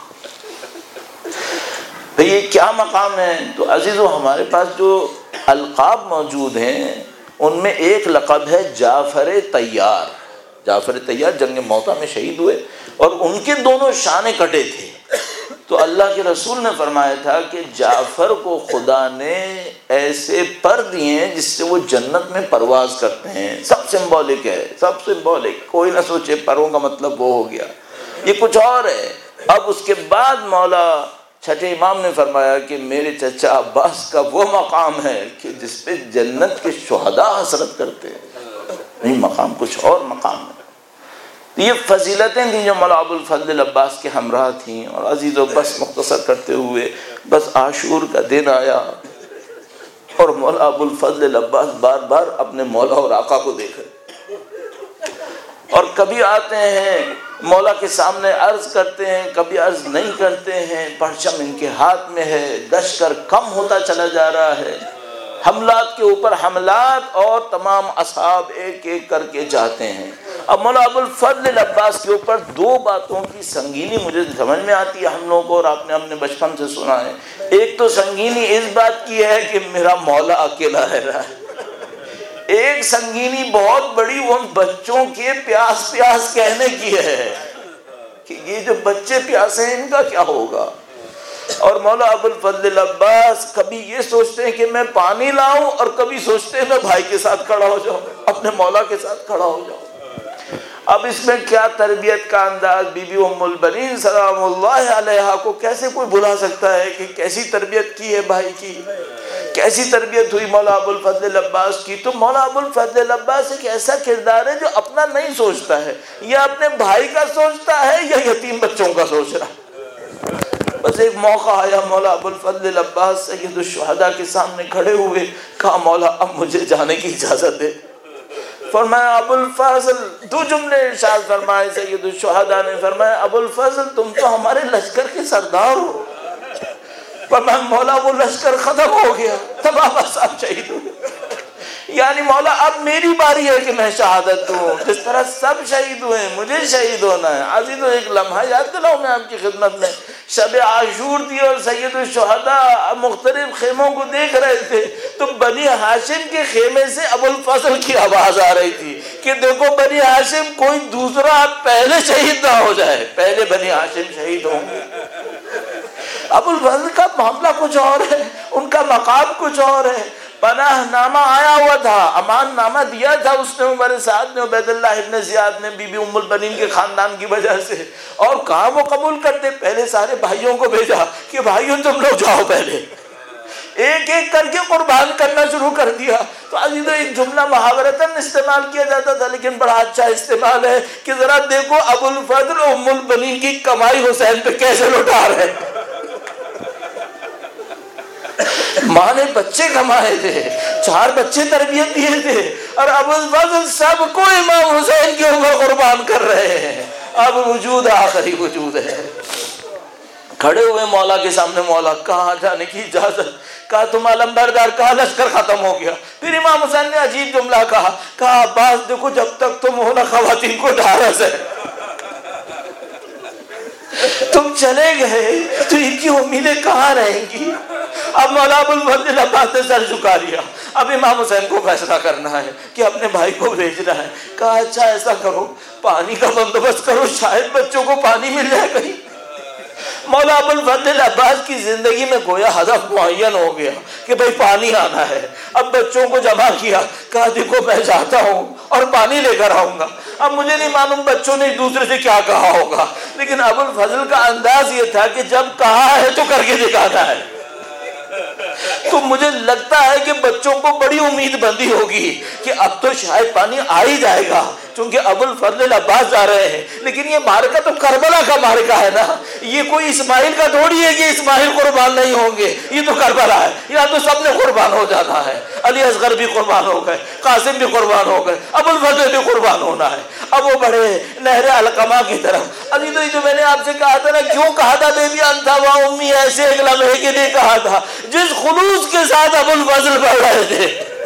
بھئی یہ کیا مقام ہے؟ تو عزیزو ہمارے پاس جو القاب موجود ہیں ان میں ایک لقب ہے جعفر طیار. جعفر طیار جنگ موطا میں شہید ہوئے اور ان کے دونوں شانے کٹے تھے. تو اللہ کے رسول نے فرمایا تھا کہ جعفر کو خدا نے ایسے پر دیے ہیں جس سے وہ جنت میں پرواز کرتے ہیں. سب سمبولک ہے, سب سمبولک. کوئی نہ سوچے پروں کا مطلب وہ ہو گیا, یہ کچھ اور ہے. اب اس کے بعد مولا چھٹے امام نے فرمایا کہ میرے چچا عباس کا وہ مقام ہے کہ جس پہ جنت کے شہداء حسرت کرتے ہیں. نہیں, مقام کچھ اور مقام ہے. یہ فضیلتیں تھیں جو مولا ابو الفضل عباس کے ہمراہ تھیں. اور عزیز و بس مختصر کرتے ہوئے بس عاشور کا دن آیا اور مولا ابو الفضل عباس بار بار اپنے مولا اور آقا کو دیکھ رہے, اور کبھی آتے ہیں مولا کے سامنے عرض کرتے ہیں, کبھی عرض نہیں کرتے ہیں. پرچم ان کے ہاتھ میں ہے, لشکر کم ہوتا چلا جا رہا ہے, حملات کے اوپر حملات, اور تمام اصحاب ایک ایک کر کے جاتے ہیں. اب مولا ابو الفضل عباس کے اوپر دو باتوں کی سنگینی مجھے سمجھ میں آتی ہے ہم لوگوں کو, اور آپ نے اپنے بچپن سے سنا ہے. ایک تو سنگینی اس بات کی ہے کہ میرا مولا اکیلا رہ رہا ہے. ایک سنگینی بہت بڑی وہ بچوں کے پیاس پیاس کہنے کی ہے کہ یہ جو بچے پیاسے ہیں ان کا کیا ہوگا. اور مولا ابو الفضل عباس کبھی یہ سوچتے ہیں کہ میں پانی لاؤں, اور کبھی سوچتے ہیں میں بھائی کے ساتھ کھڑا ہو جاؤں, اپنے مولا کے ساتھ کھڑا ہو جاؤں. اب اس میں کیا تربیت کا انداز, بی بی ام البنین سلام اللہ علیہا کو کیسے کوئی بھلا سکتا ہے کہ کیسی تربیت کی ہے بھائی کی, کیسی تربیت ہوئی مولا ابو الفضل عباس کی. تو مولا ابو الفضل عباس ایک ایسا کردار ہے جو اپنا نہیں سوچتا ہے, یا اپنے بھائی کا سوچتا ہے یا یتیم بچوں کا سوچ رہا ہے. بس ایک موقع آیا, مولا ابو الفضل عباس سید الشہداء کے سامنے کھڑے ہوئے, کہا مولا اب مجھے جانے کی اجازت دے. فرمایا ابو الفضل, دو جملے ارشاد فرمائے سید الشہداء نے. فرمایا ابو الفضل تم تو ہمارے لشکر کے سردار ہو. فرمایا مولا وہ لشکر ختم ہو گیا, تمام صاحب شہید ہو گئے. یعنی مولا اب میری باری ہے کہ میں شہادت دوں, جس طرح سب شہید ہوئے مجھے شہید ہونا ہے. عزیزو ایک لمحہ یاد دلاؤں میں آپ کی خدمت میں, شب عاشور تھی اور سید الشہداء مختلف خیموں کو دیکھ رہے تھے, تو بنی ہاشم کے خیمے سے ابو الفضل کی آواز آ رہی تھی کہ دیکھو بنی ہاشم کوئی دوسرا پہلے شہید نہ ہو جائے, پہلے بنی ہاشم شہید ہوں گے. ابو الفضل کا معاملہ کچھ اور ہے, ان کا مقام کچھ اور ہے. پناہ نامہ آیا ہوا تھا, امان نامہ دیا تھا اس نے عمر سعد نے, عبید اللہ ابن زیاد نے, بی بی ام البنین کے خاندان کی وجہ سے. اور کہاں وہ قبول کرتے, پہلے سارے بھائیوں کو بھیجا کہ بھائیوں تم لوگ جاؤ, پہلے ایک ایک کر کے قربان کرنا شروع کر دیا. تو عزیزو ایک جملہ محاورتاً استعمال کیا جاتا تھا, لیکن بڑا اچھا استعمال ہے کہ ذرا دیکھو ابو الفضل ام البنین کی کمائی حسین پہ کیسے لوٹا رہے. ماں نے بچے کمائے تھے, چار بچے تربیت دیے تھے, اور ابو الفضل سب کو امام حسین کے اوپر قربان کر رہے ہیں. اب وجود آخری وجود ہے. کھڑے ہوئے مولا کے سامنے, مولا کہاں جانے کی اجازت, کہا تم علم بردار, کہا لشکر ختم ہو گیا. پھر امام حسین نے عجیب جملہ کہا, کہا عباس دیکھو جب تک تم ہو نا خواتین کو ڈھارس ہے, تم چلے گئے تو ان کی امیدیں کہاں رہیں گی. اب مولا ابو الفضل عباس نے سر جھکا لیا. اب امام حسین کو فیصلہ کرنا ہے کہ اپنے بھائی کو بھیجنا ہے. کہا اچھا ایسا کرو, پانی کا بندوبست کرو, شاید بچوں کو پانی مل جائے کہیں. مولا ابو الفضل عباس کی زندگی میں گویا ہدف معین ہو گیا کہ بھئی پانی آنا ہے. اب بچوں کو جمع کیا, کہا دیکھو میں جاتا ہوں اور پانی لے کر آؤں گا. اب مجھے نہیں معلوم بچوں نے ایک دوسرے سے کیا کہا ہوگا, لیکن ابو الفضل کا انداز یہ تھا کہ جب کہا ہے تو کر کے دکھانا ہے. تو مجھے لگتا ہے کہ بچوں کو بڑی امید بندی ہوگی کہ اب تو شاید پانی آ ہی جائے گا, چونکہ ابو الفضل عباس جا رہے ہیں. لیکن یہ معرکہ تو کربلا کا معرکہ ہے نا, یہ کوئی اسماعیل کا تھوڑی ہے کہ اسماعیل قربان نہیں ہوں گے. یہ تو کربلا ہے, یہاں تو سب نے قربان ہو جانا ہے. علی اصغر بھی قربان ہو گئے, قاسم بھی قربان ہو گئے, ابو الفضل بھی قربان ہونا ہے. اب وہ بڑے نہر علقمہ کی طرف. ابھی تو جو میں نے آپ سے کہا تھا نا, کیوں کہا تھا بے بی انت و امی, ایسے ایک لمحے کے لیے کہا تھا جس خلوص کے ساتھ ابو الفضل پڑھ رہے تھے,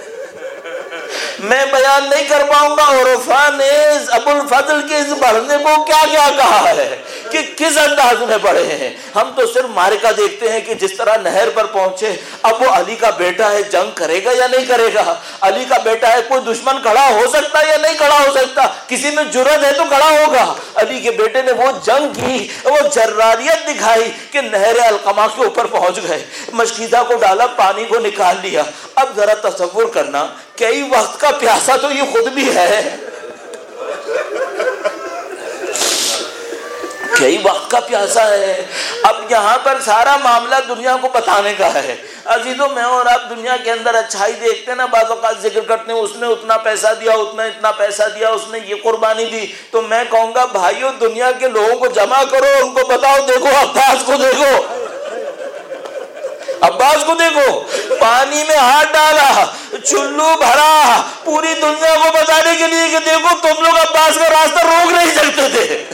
میں بیان نہیں کر پاؤں گا. عرفا نے ابو الفضل کے اس بڑھنے کو کیا کیا کہا ہے, کہ کس انداز میں بڑھے ہیں. ہم تو صرف معرکہ دیکھتے ہیں کہ جس طرح نہر پر پہنچے. اب وہ علی کا بیٹا ہے, جنگ کرے گا یا نہیں کرے گا؟ علی کا بیٹا ہے, کوئی دشمن کھڑا ہو سکتا ہے یا نہیں کھڑا ہو سکتا؟ کسی میں جرأت ہے تو کھڑا ہوگا. علی کے بیٹے نے وہ جنگ کی, وہ جراریت دکھائی کہ نہر القمہ کے اوپر پہنچ گئے, مشکیزہ کو ڈالا, پانی کو نکال لیا. اب ذرا تصور کرنا, کئی وقت کا پیاسا تو یہ خود بھی ہے, کئی وقت کا پیاسا ہے. اب یہاں پر سارا معاملہ دنیا کو بتانے کا ہے. عزیزوں, میں اور آپ دنیا کے اندر اچھائی دیکھتے ہیں نا, بعض اوقات ذکر کرتے ہیں اس نے اتنا پیسہ دیا, اتنا اتنا پیسہ دیا, اس نے یہ قربانی دی. تو میں کہوں گا بھائیو, دنیا کے لوگوں کو جمع کرو, ان کو بتاؤ, دیکھو عباس کو دیکھو, عباس کو دیکھو, پانی میں ہاتھ ڈالا, چلو بھرا, پوری دنیا کو بتانے کے لیے کہ دیکھو تم لوگ عباس کا راستہ روک نہیں سکتے تھے,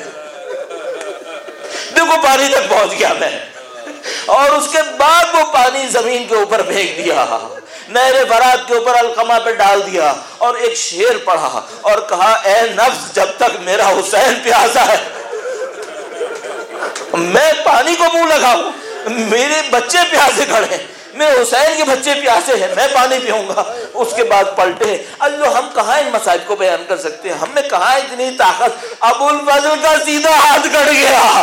دیکھو پانی تک پہنچ گیا میں. اور اس کے بعد وہ پانی زمین کے اوپر پھینک دیا, نہر فرات کے اوپر القمہ پہ ڈال دیا, اور ایک شعر پڑھا اور کہا اے نفس, جب تک میرا حسین پیاسا ہے میں پانی کو منہ لگاؤں, میرے بچے پیاسے کھڑے ہیں, میرے حسین کے بچے پیاسے ہیں, میں پانی پیوں گا. اس کے بعد پلٹے. اللہ, ہم کہاں ان مسائل کو بیان کر سکتے ہیں؟ ہم نے کہاں اتنی طاقت؟ ابو الفضل کا سیدھا ہاتھ کٹ گیا,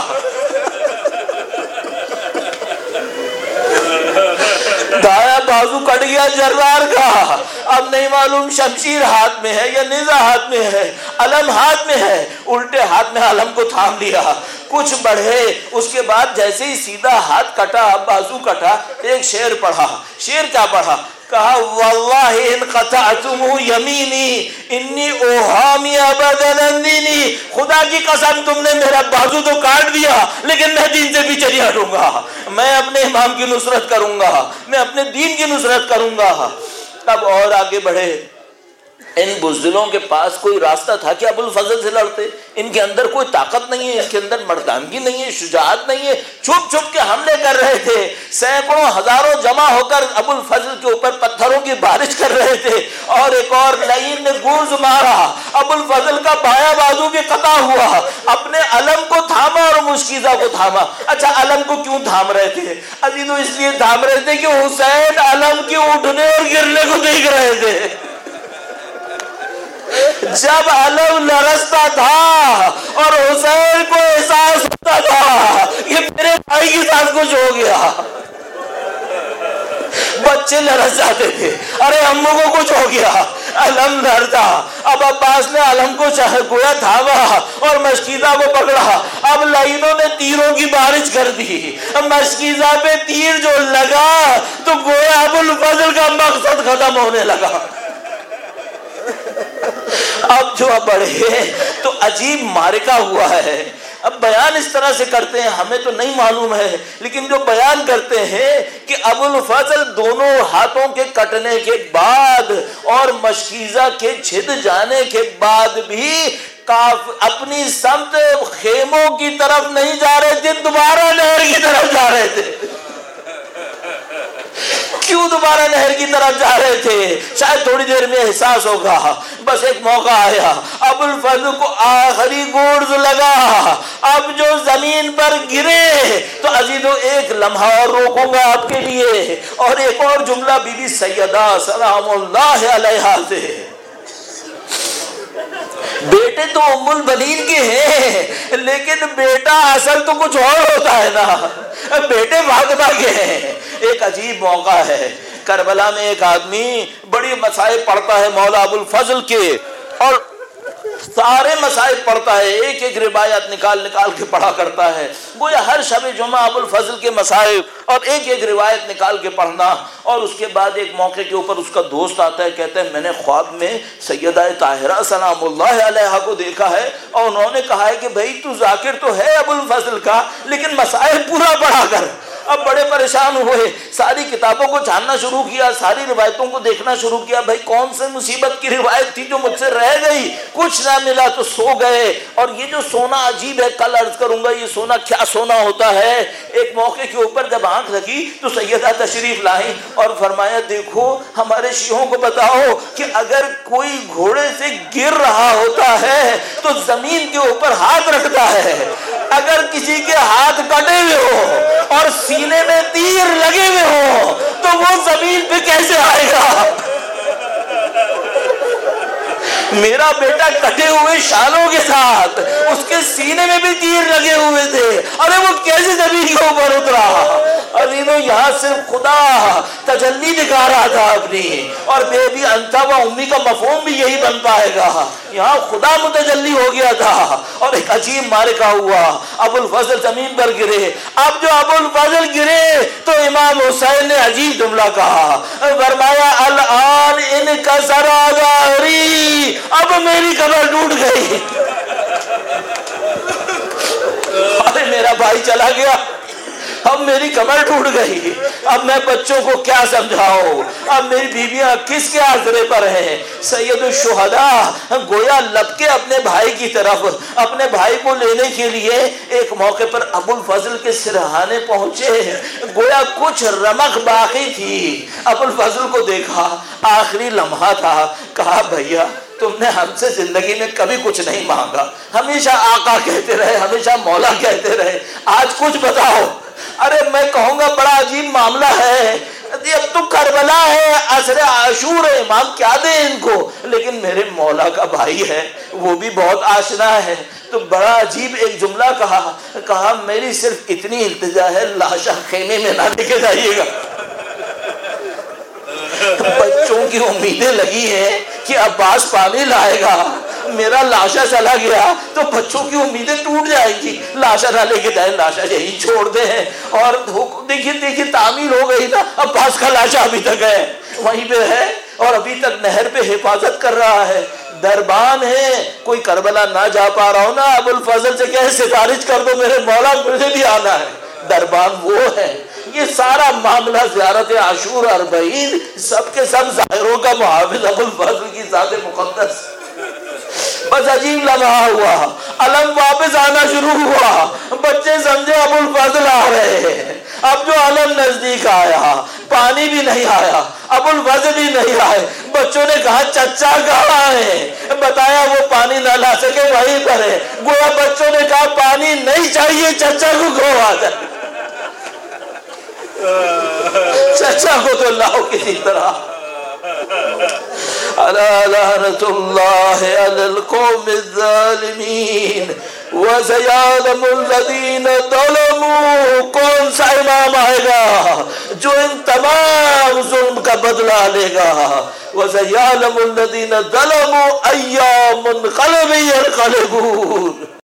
دایا بازو کٹ گیا جرار کا. اب نہیں معلوم شمشیر ہاتھ میں ہے یا نیزہ ہاتھ میں ہے, علم ہاتھ میں ہے. الٹے ہاتھ میں علم کو تھام لیا, کچھ بڑھے. اس کے بعد جیسے ہی سیدھا ہاتھ کٹا, بازو کٹا, ایک شعر پڑھا. شعر کیا پڑھا؟ کہا واللہ ان قطعتم یمینی انی اوہامی ابدا اندینی, خدا کی قسم تم نے میرا بازو تو کاٹ دیا لیکن میں دین سے پیچھے نہیں ہٹوں گا, میں اپنے امام کی نصرت کروں گا, میں اپنے دین کی نصرت کروں گا. اب اور آگے بڑھے. ان بزدلوں کے پاس کوئی راستہ تھا کہ ابو الفضل سے لڑتے؟ ان کے اندر کوئی طاقت نہیں ہے, ان کے اندر مردانگی نہیں ہے, شجاعت نہیں ہے. چھپ چھپ کے حملے کر رہے تھے, سینکڑوں ہزاروں جمع ہو کر ابو الفضل کے اوپر پتھروں کی بارش کر رہے تھے. اور ایک اور لعین نے گوز مارا, ابو الفضل کا بایاں بازو بھی قطع ہوا, اپنے علم کو تھاما اور مشکیزہ کو تھاما. اچھا, علم کو کیوں تھام رہے تھے عزیزو؟ اس لیے تھام رہے تھے کہ حسین علم کے اٹھنے اور گرنے کو دیکھ رہے تھے. جب علم لرزتا تھا اور حسین کو احساس ہوتا تھا کہ میرے بھائی کے ساتھ کچھ ہو گیا, بچے لرز جاتے تھے, ارے امو کو کچھ ہو گیا, علم لرزا. اب عباس نے علم کو گویا تھاما اور مشکیزہ کو پکڑا. اب لعینوں نے تیروں کی بارش کر دی, مشکیزہ پہ تیر جو لگا تو گویا ابو الفضل کا مقصد ختم ہونے لگا. اب جو بڑھے تو عجیب معرکہ ہوا ہے. اب بیان اس طرح سے کرتے ہیں, ہمیں تو نہیں معلوم ہے, لیکن جو بیان کرتے ہیں کہ ابو الفضل دونوں ہاتھوں کے کٹنے کے بعد اور مشکیزہ کے چھد جانے کے بعد بھی اپنی سمت خیموں کی طرف نہیں جا رہے تھے, دوبارہ نہر کی طرف جا رہے تھے. کیوں دوبارہ نہر کی طرف جا رہے تھے؟ شاید تھوڑی دیر میں احساس ہوگا. بس ایک موقع آیا, ابو الفضل کو آخری گورز لگا, اب جو زمین پر گرے تو عزیزو ایک لمحہ اور روکوں گا آپ کے لیے, اور ایک اور جملہ بی بی سیدہ سلام اللہ علیہا سے. بیٹے تو ام البنین کے ہیں, لیکن بیٹا اصل تو کچھ اور ہوتا ہے نا, بیٹے فاطمہ کے ہیں. ایک عجیب موقع ہے, کربلا میں ایک آدمی بڑی مسائل پڑھتا ہے مولا ابو الفضل کے, اور سارے مسائل پڑھتا ہے, ایک ایک روایت نکال نکال کے پڑھا کرتا ہے. گویا ہر شب جمعہ ابو الفضل کے مسائل اور ایک ایک روایت نکال کے پڑھنا. اور اس کے بعد ایک موقع کے اوپر اس کا دوست آتا ہے, کہتا ہے میں نے خواب میں سیدہ طاہرہ سلام اللہ علیہا کو دیکھا ہے, اور انہوں نے کہا ہے کہ بھائی تو ذاکر تو ہے ابو الفضل کا, لیکن مسائل پورا پڑھا کر. اب بڑے پریشان ہوئے, ساری کتابوں کو جاننا شروع کیا, ساری روایتوں کو دیکھنا شروع کیا. بھائی کون سے مصیبت کی روایت تھی جو مجھ سے رہ گئی؟ کچھ نہ ملا تو سو گئے. اور یہ جو سونا عجیب ہے, کل عرض کروں گا یہ سونا کیا سونا ہوتا ہے. ایک موقع کے اوپر جب آنکھ لگی تو سیدہ تشریف لائیں اور فرمایا دیکھو ہمارے شیعوں کو بتاؤ کہ اگر کوئی گھوڑے سے گر رہا ہوتا ہے تو زمین کے اوپر ہاتھ رکھتا ہے, اگر کسی کے ہاتھ کٹے ہوئے ہو اور سینے میں تیر لگے ہوئے ہو تو وہ زمین پہ کیسے آئے گا؟ میرا بیٹا کٹے ہوئے شالوں کے ساتھ، اس کے سینے میں بھی تیر لگے ہوئے تھے، ارے وہ کیسے زمین کے اوپر اترا؟ عزیزو یہاں صرف خدا تجلی دکھا رہا تھا اپنی، اور بے بھی انتا و امی کا مفہوم بھی یہی بن پائے گا، یہاں خدا متجلی ہو گیا تھا اور ایک عجیب مارکہ ہوا، ابو الفضل زمین پر گرے۔ اب جو ابو الفضل گرے تو امام حسین نے عجیب جملہ کہا، فرمایا الان ان کا ظہری، اب میری کمر ٹوٹ گئی۔ ارے میرا بھائی چلا گیا، اب میری کمر ٹوٹ گئی، اب میں بچوں کو کیا سمجھاؤں، اب میری بیویاں کس کے آسرے پر ہیں؟ سید الشہداء گویا لپکے اپنے بھائی کی طرف، اپنے بھائی کو لینے کے لیے ایک موقع پر ابو الفضل کے سرہانے پہنچے، گویا کچھ رمق باقی تھی، ابو الفضل کو دیکھا، آخری لمحہ تھا، کہا بھیا تم نے ہم سے زندگی میں کبھی کچھ نہیں مانگا، ہمیشہ آقا کہتے رہے، ہمیشہ مولا کہتے رہے، آج کچھ بتاؤ۔ ارے میں کہوں گا بڑا عجیب معاملہ ہے، اب تو کربلا ہے، عصر عاشور ہے، امام کیا دیں ان کو، لیکن میرے مولا کا بھائی ہے، وہ بھی بہت آشنا ہے۔ تو بڑا عجیب ایک جملہ کہا، کہا میری صرف اتنی التجا ہے، لاشا خیمے میں نہ لے کے جائیے گا۔ بچوں کی امیدیں لگی ہیں کہ عباس پانی لائے گا، میرا لاشا چلا گیا تو بچوں کی امیدیں ٹوٹ جائیں گی، لاشا نہ لے کے جائیں، لاشا یہی چھوڑ دیں۔ اور دیکھیے دیکھیے تعمیل ہو گئی نا، عباس کا لاشا ابھی تک ہے، وہیں پہ ہے اور ابھی تک نہر پہ حفاظت کر رہا ہے۔ دربان ہے، کوئی کربلا نہ جا پا رہا ہو نا، ابو الفضل سے کہے سفارش کر دو میرے مولا مجھے بھی آنا ہے، دربان وہ ہے۔ یہ سارا معاملہ زیارت عاشور اربعین سب کے سب ظاہروں کا محافظ ابو الفضل کی ذات مقدس۔ بس عجیب لمحہ ہوا، علم واپس آنا شروع ہوا، بچے سمجھے ابو الفضل آ رہے ہیں۔ اب جو علم نزدیک آیا، پانی بھی نہیں آیا، ابو الفضل بھی نہیں آئے، بچوں نے کہا چچا کہاں ہے؟ بتایا وہ پانی نہ لا سکے وہیں پر ہے، گویا بچوں نے کہا پانی نہیں چاہیے، چچا کو کھو آ جائے، چچا کو تو لاؤ کسی طرح۔ لعنت اللہ علی القوم الظالمین وسیعلم الذین ظلموا، کون سا امام آئے گا جو ان تمام ظلم کا بدلہ لے گا؟ وسیعلم الذین ظلموا ای منقلب ینقلبون۔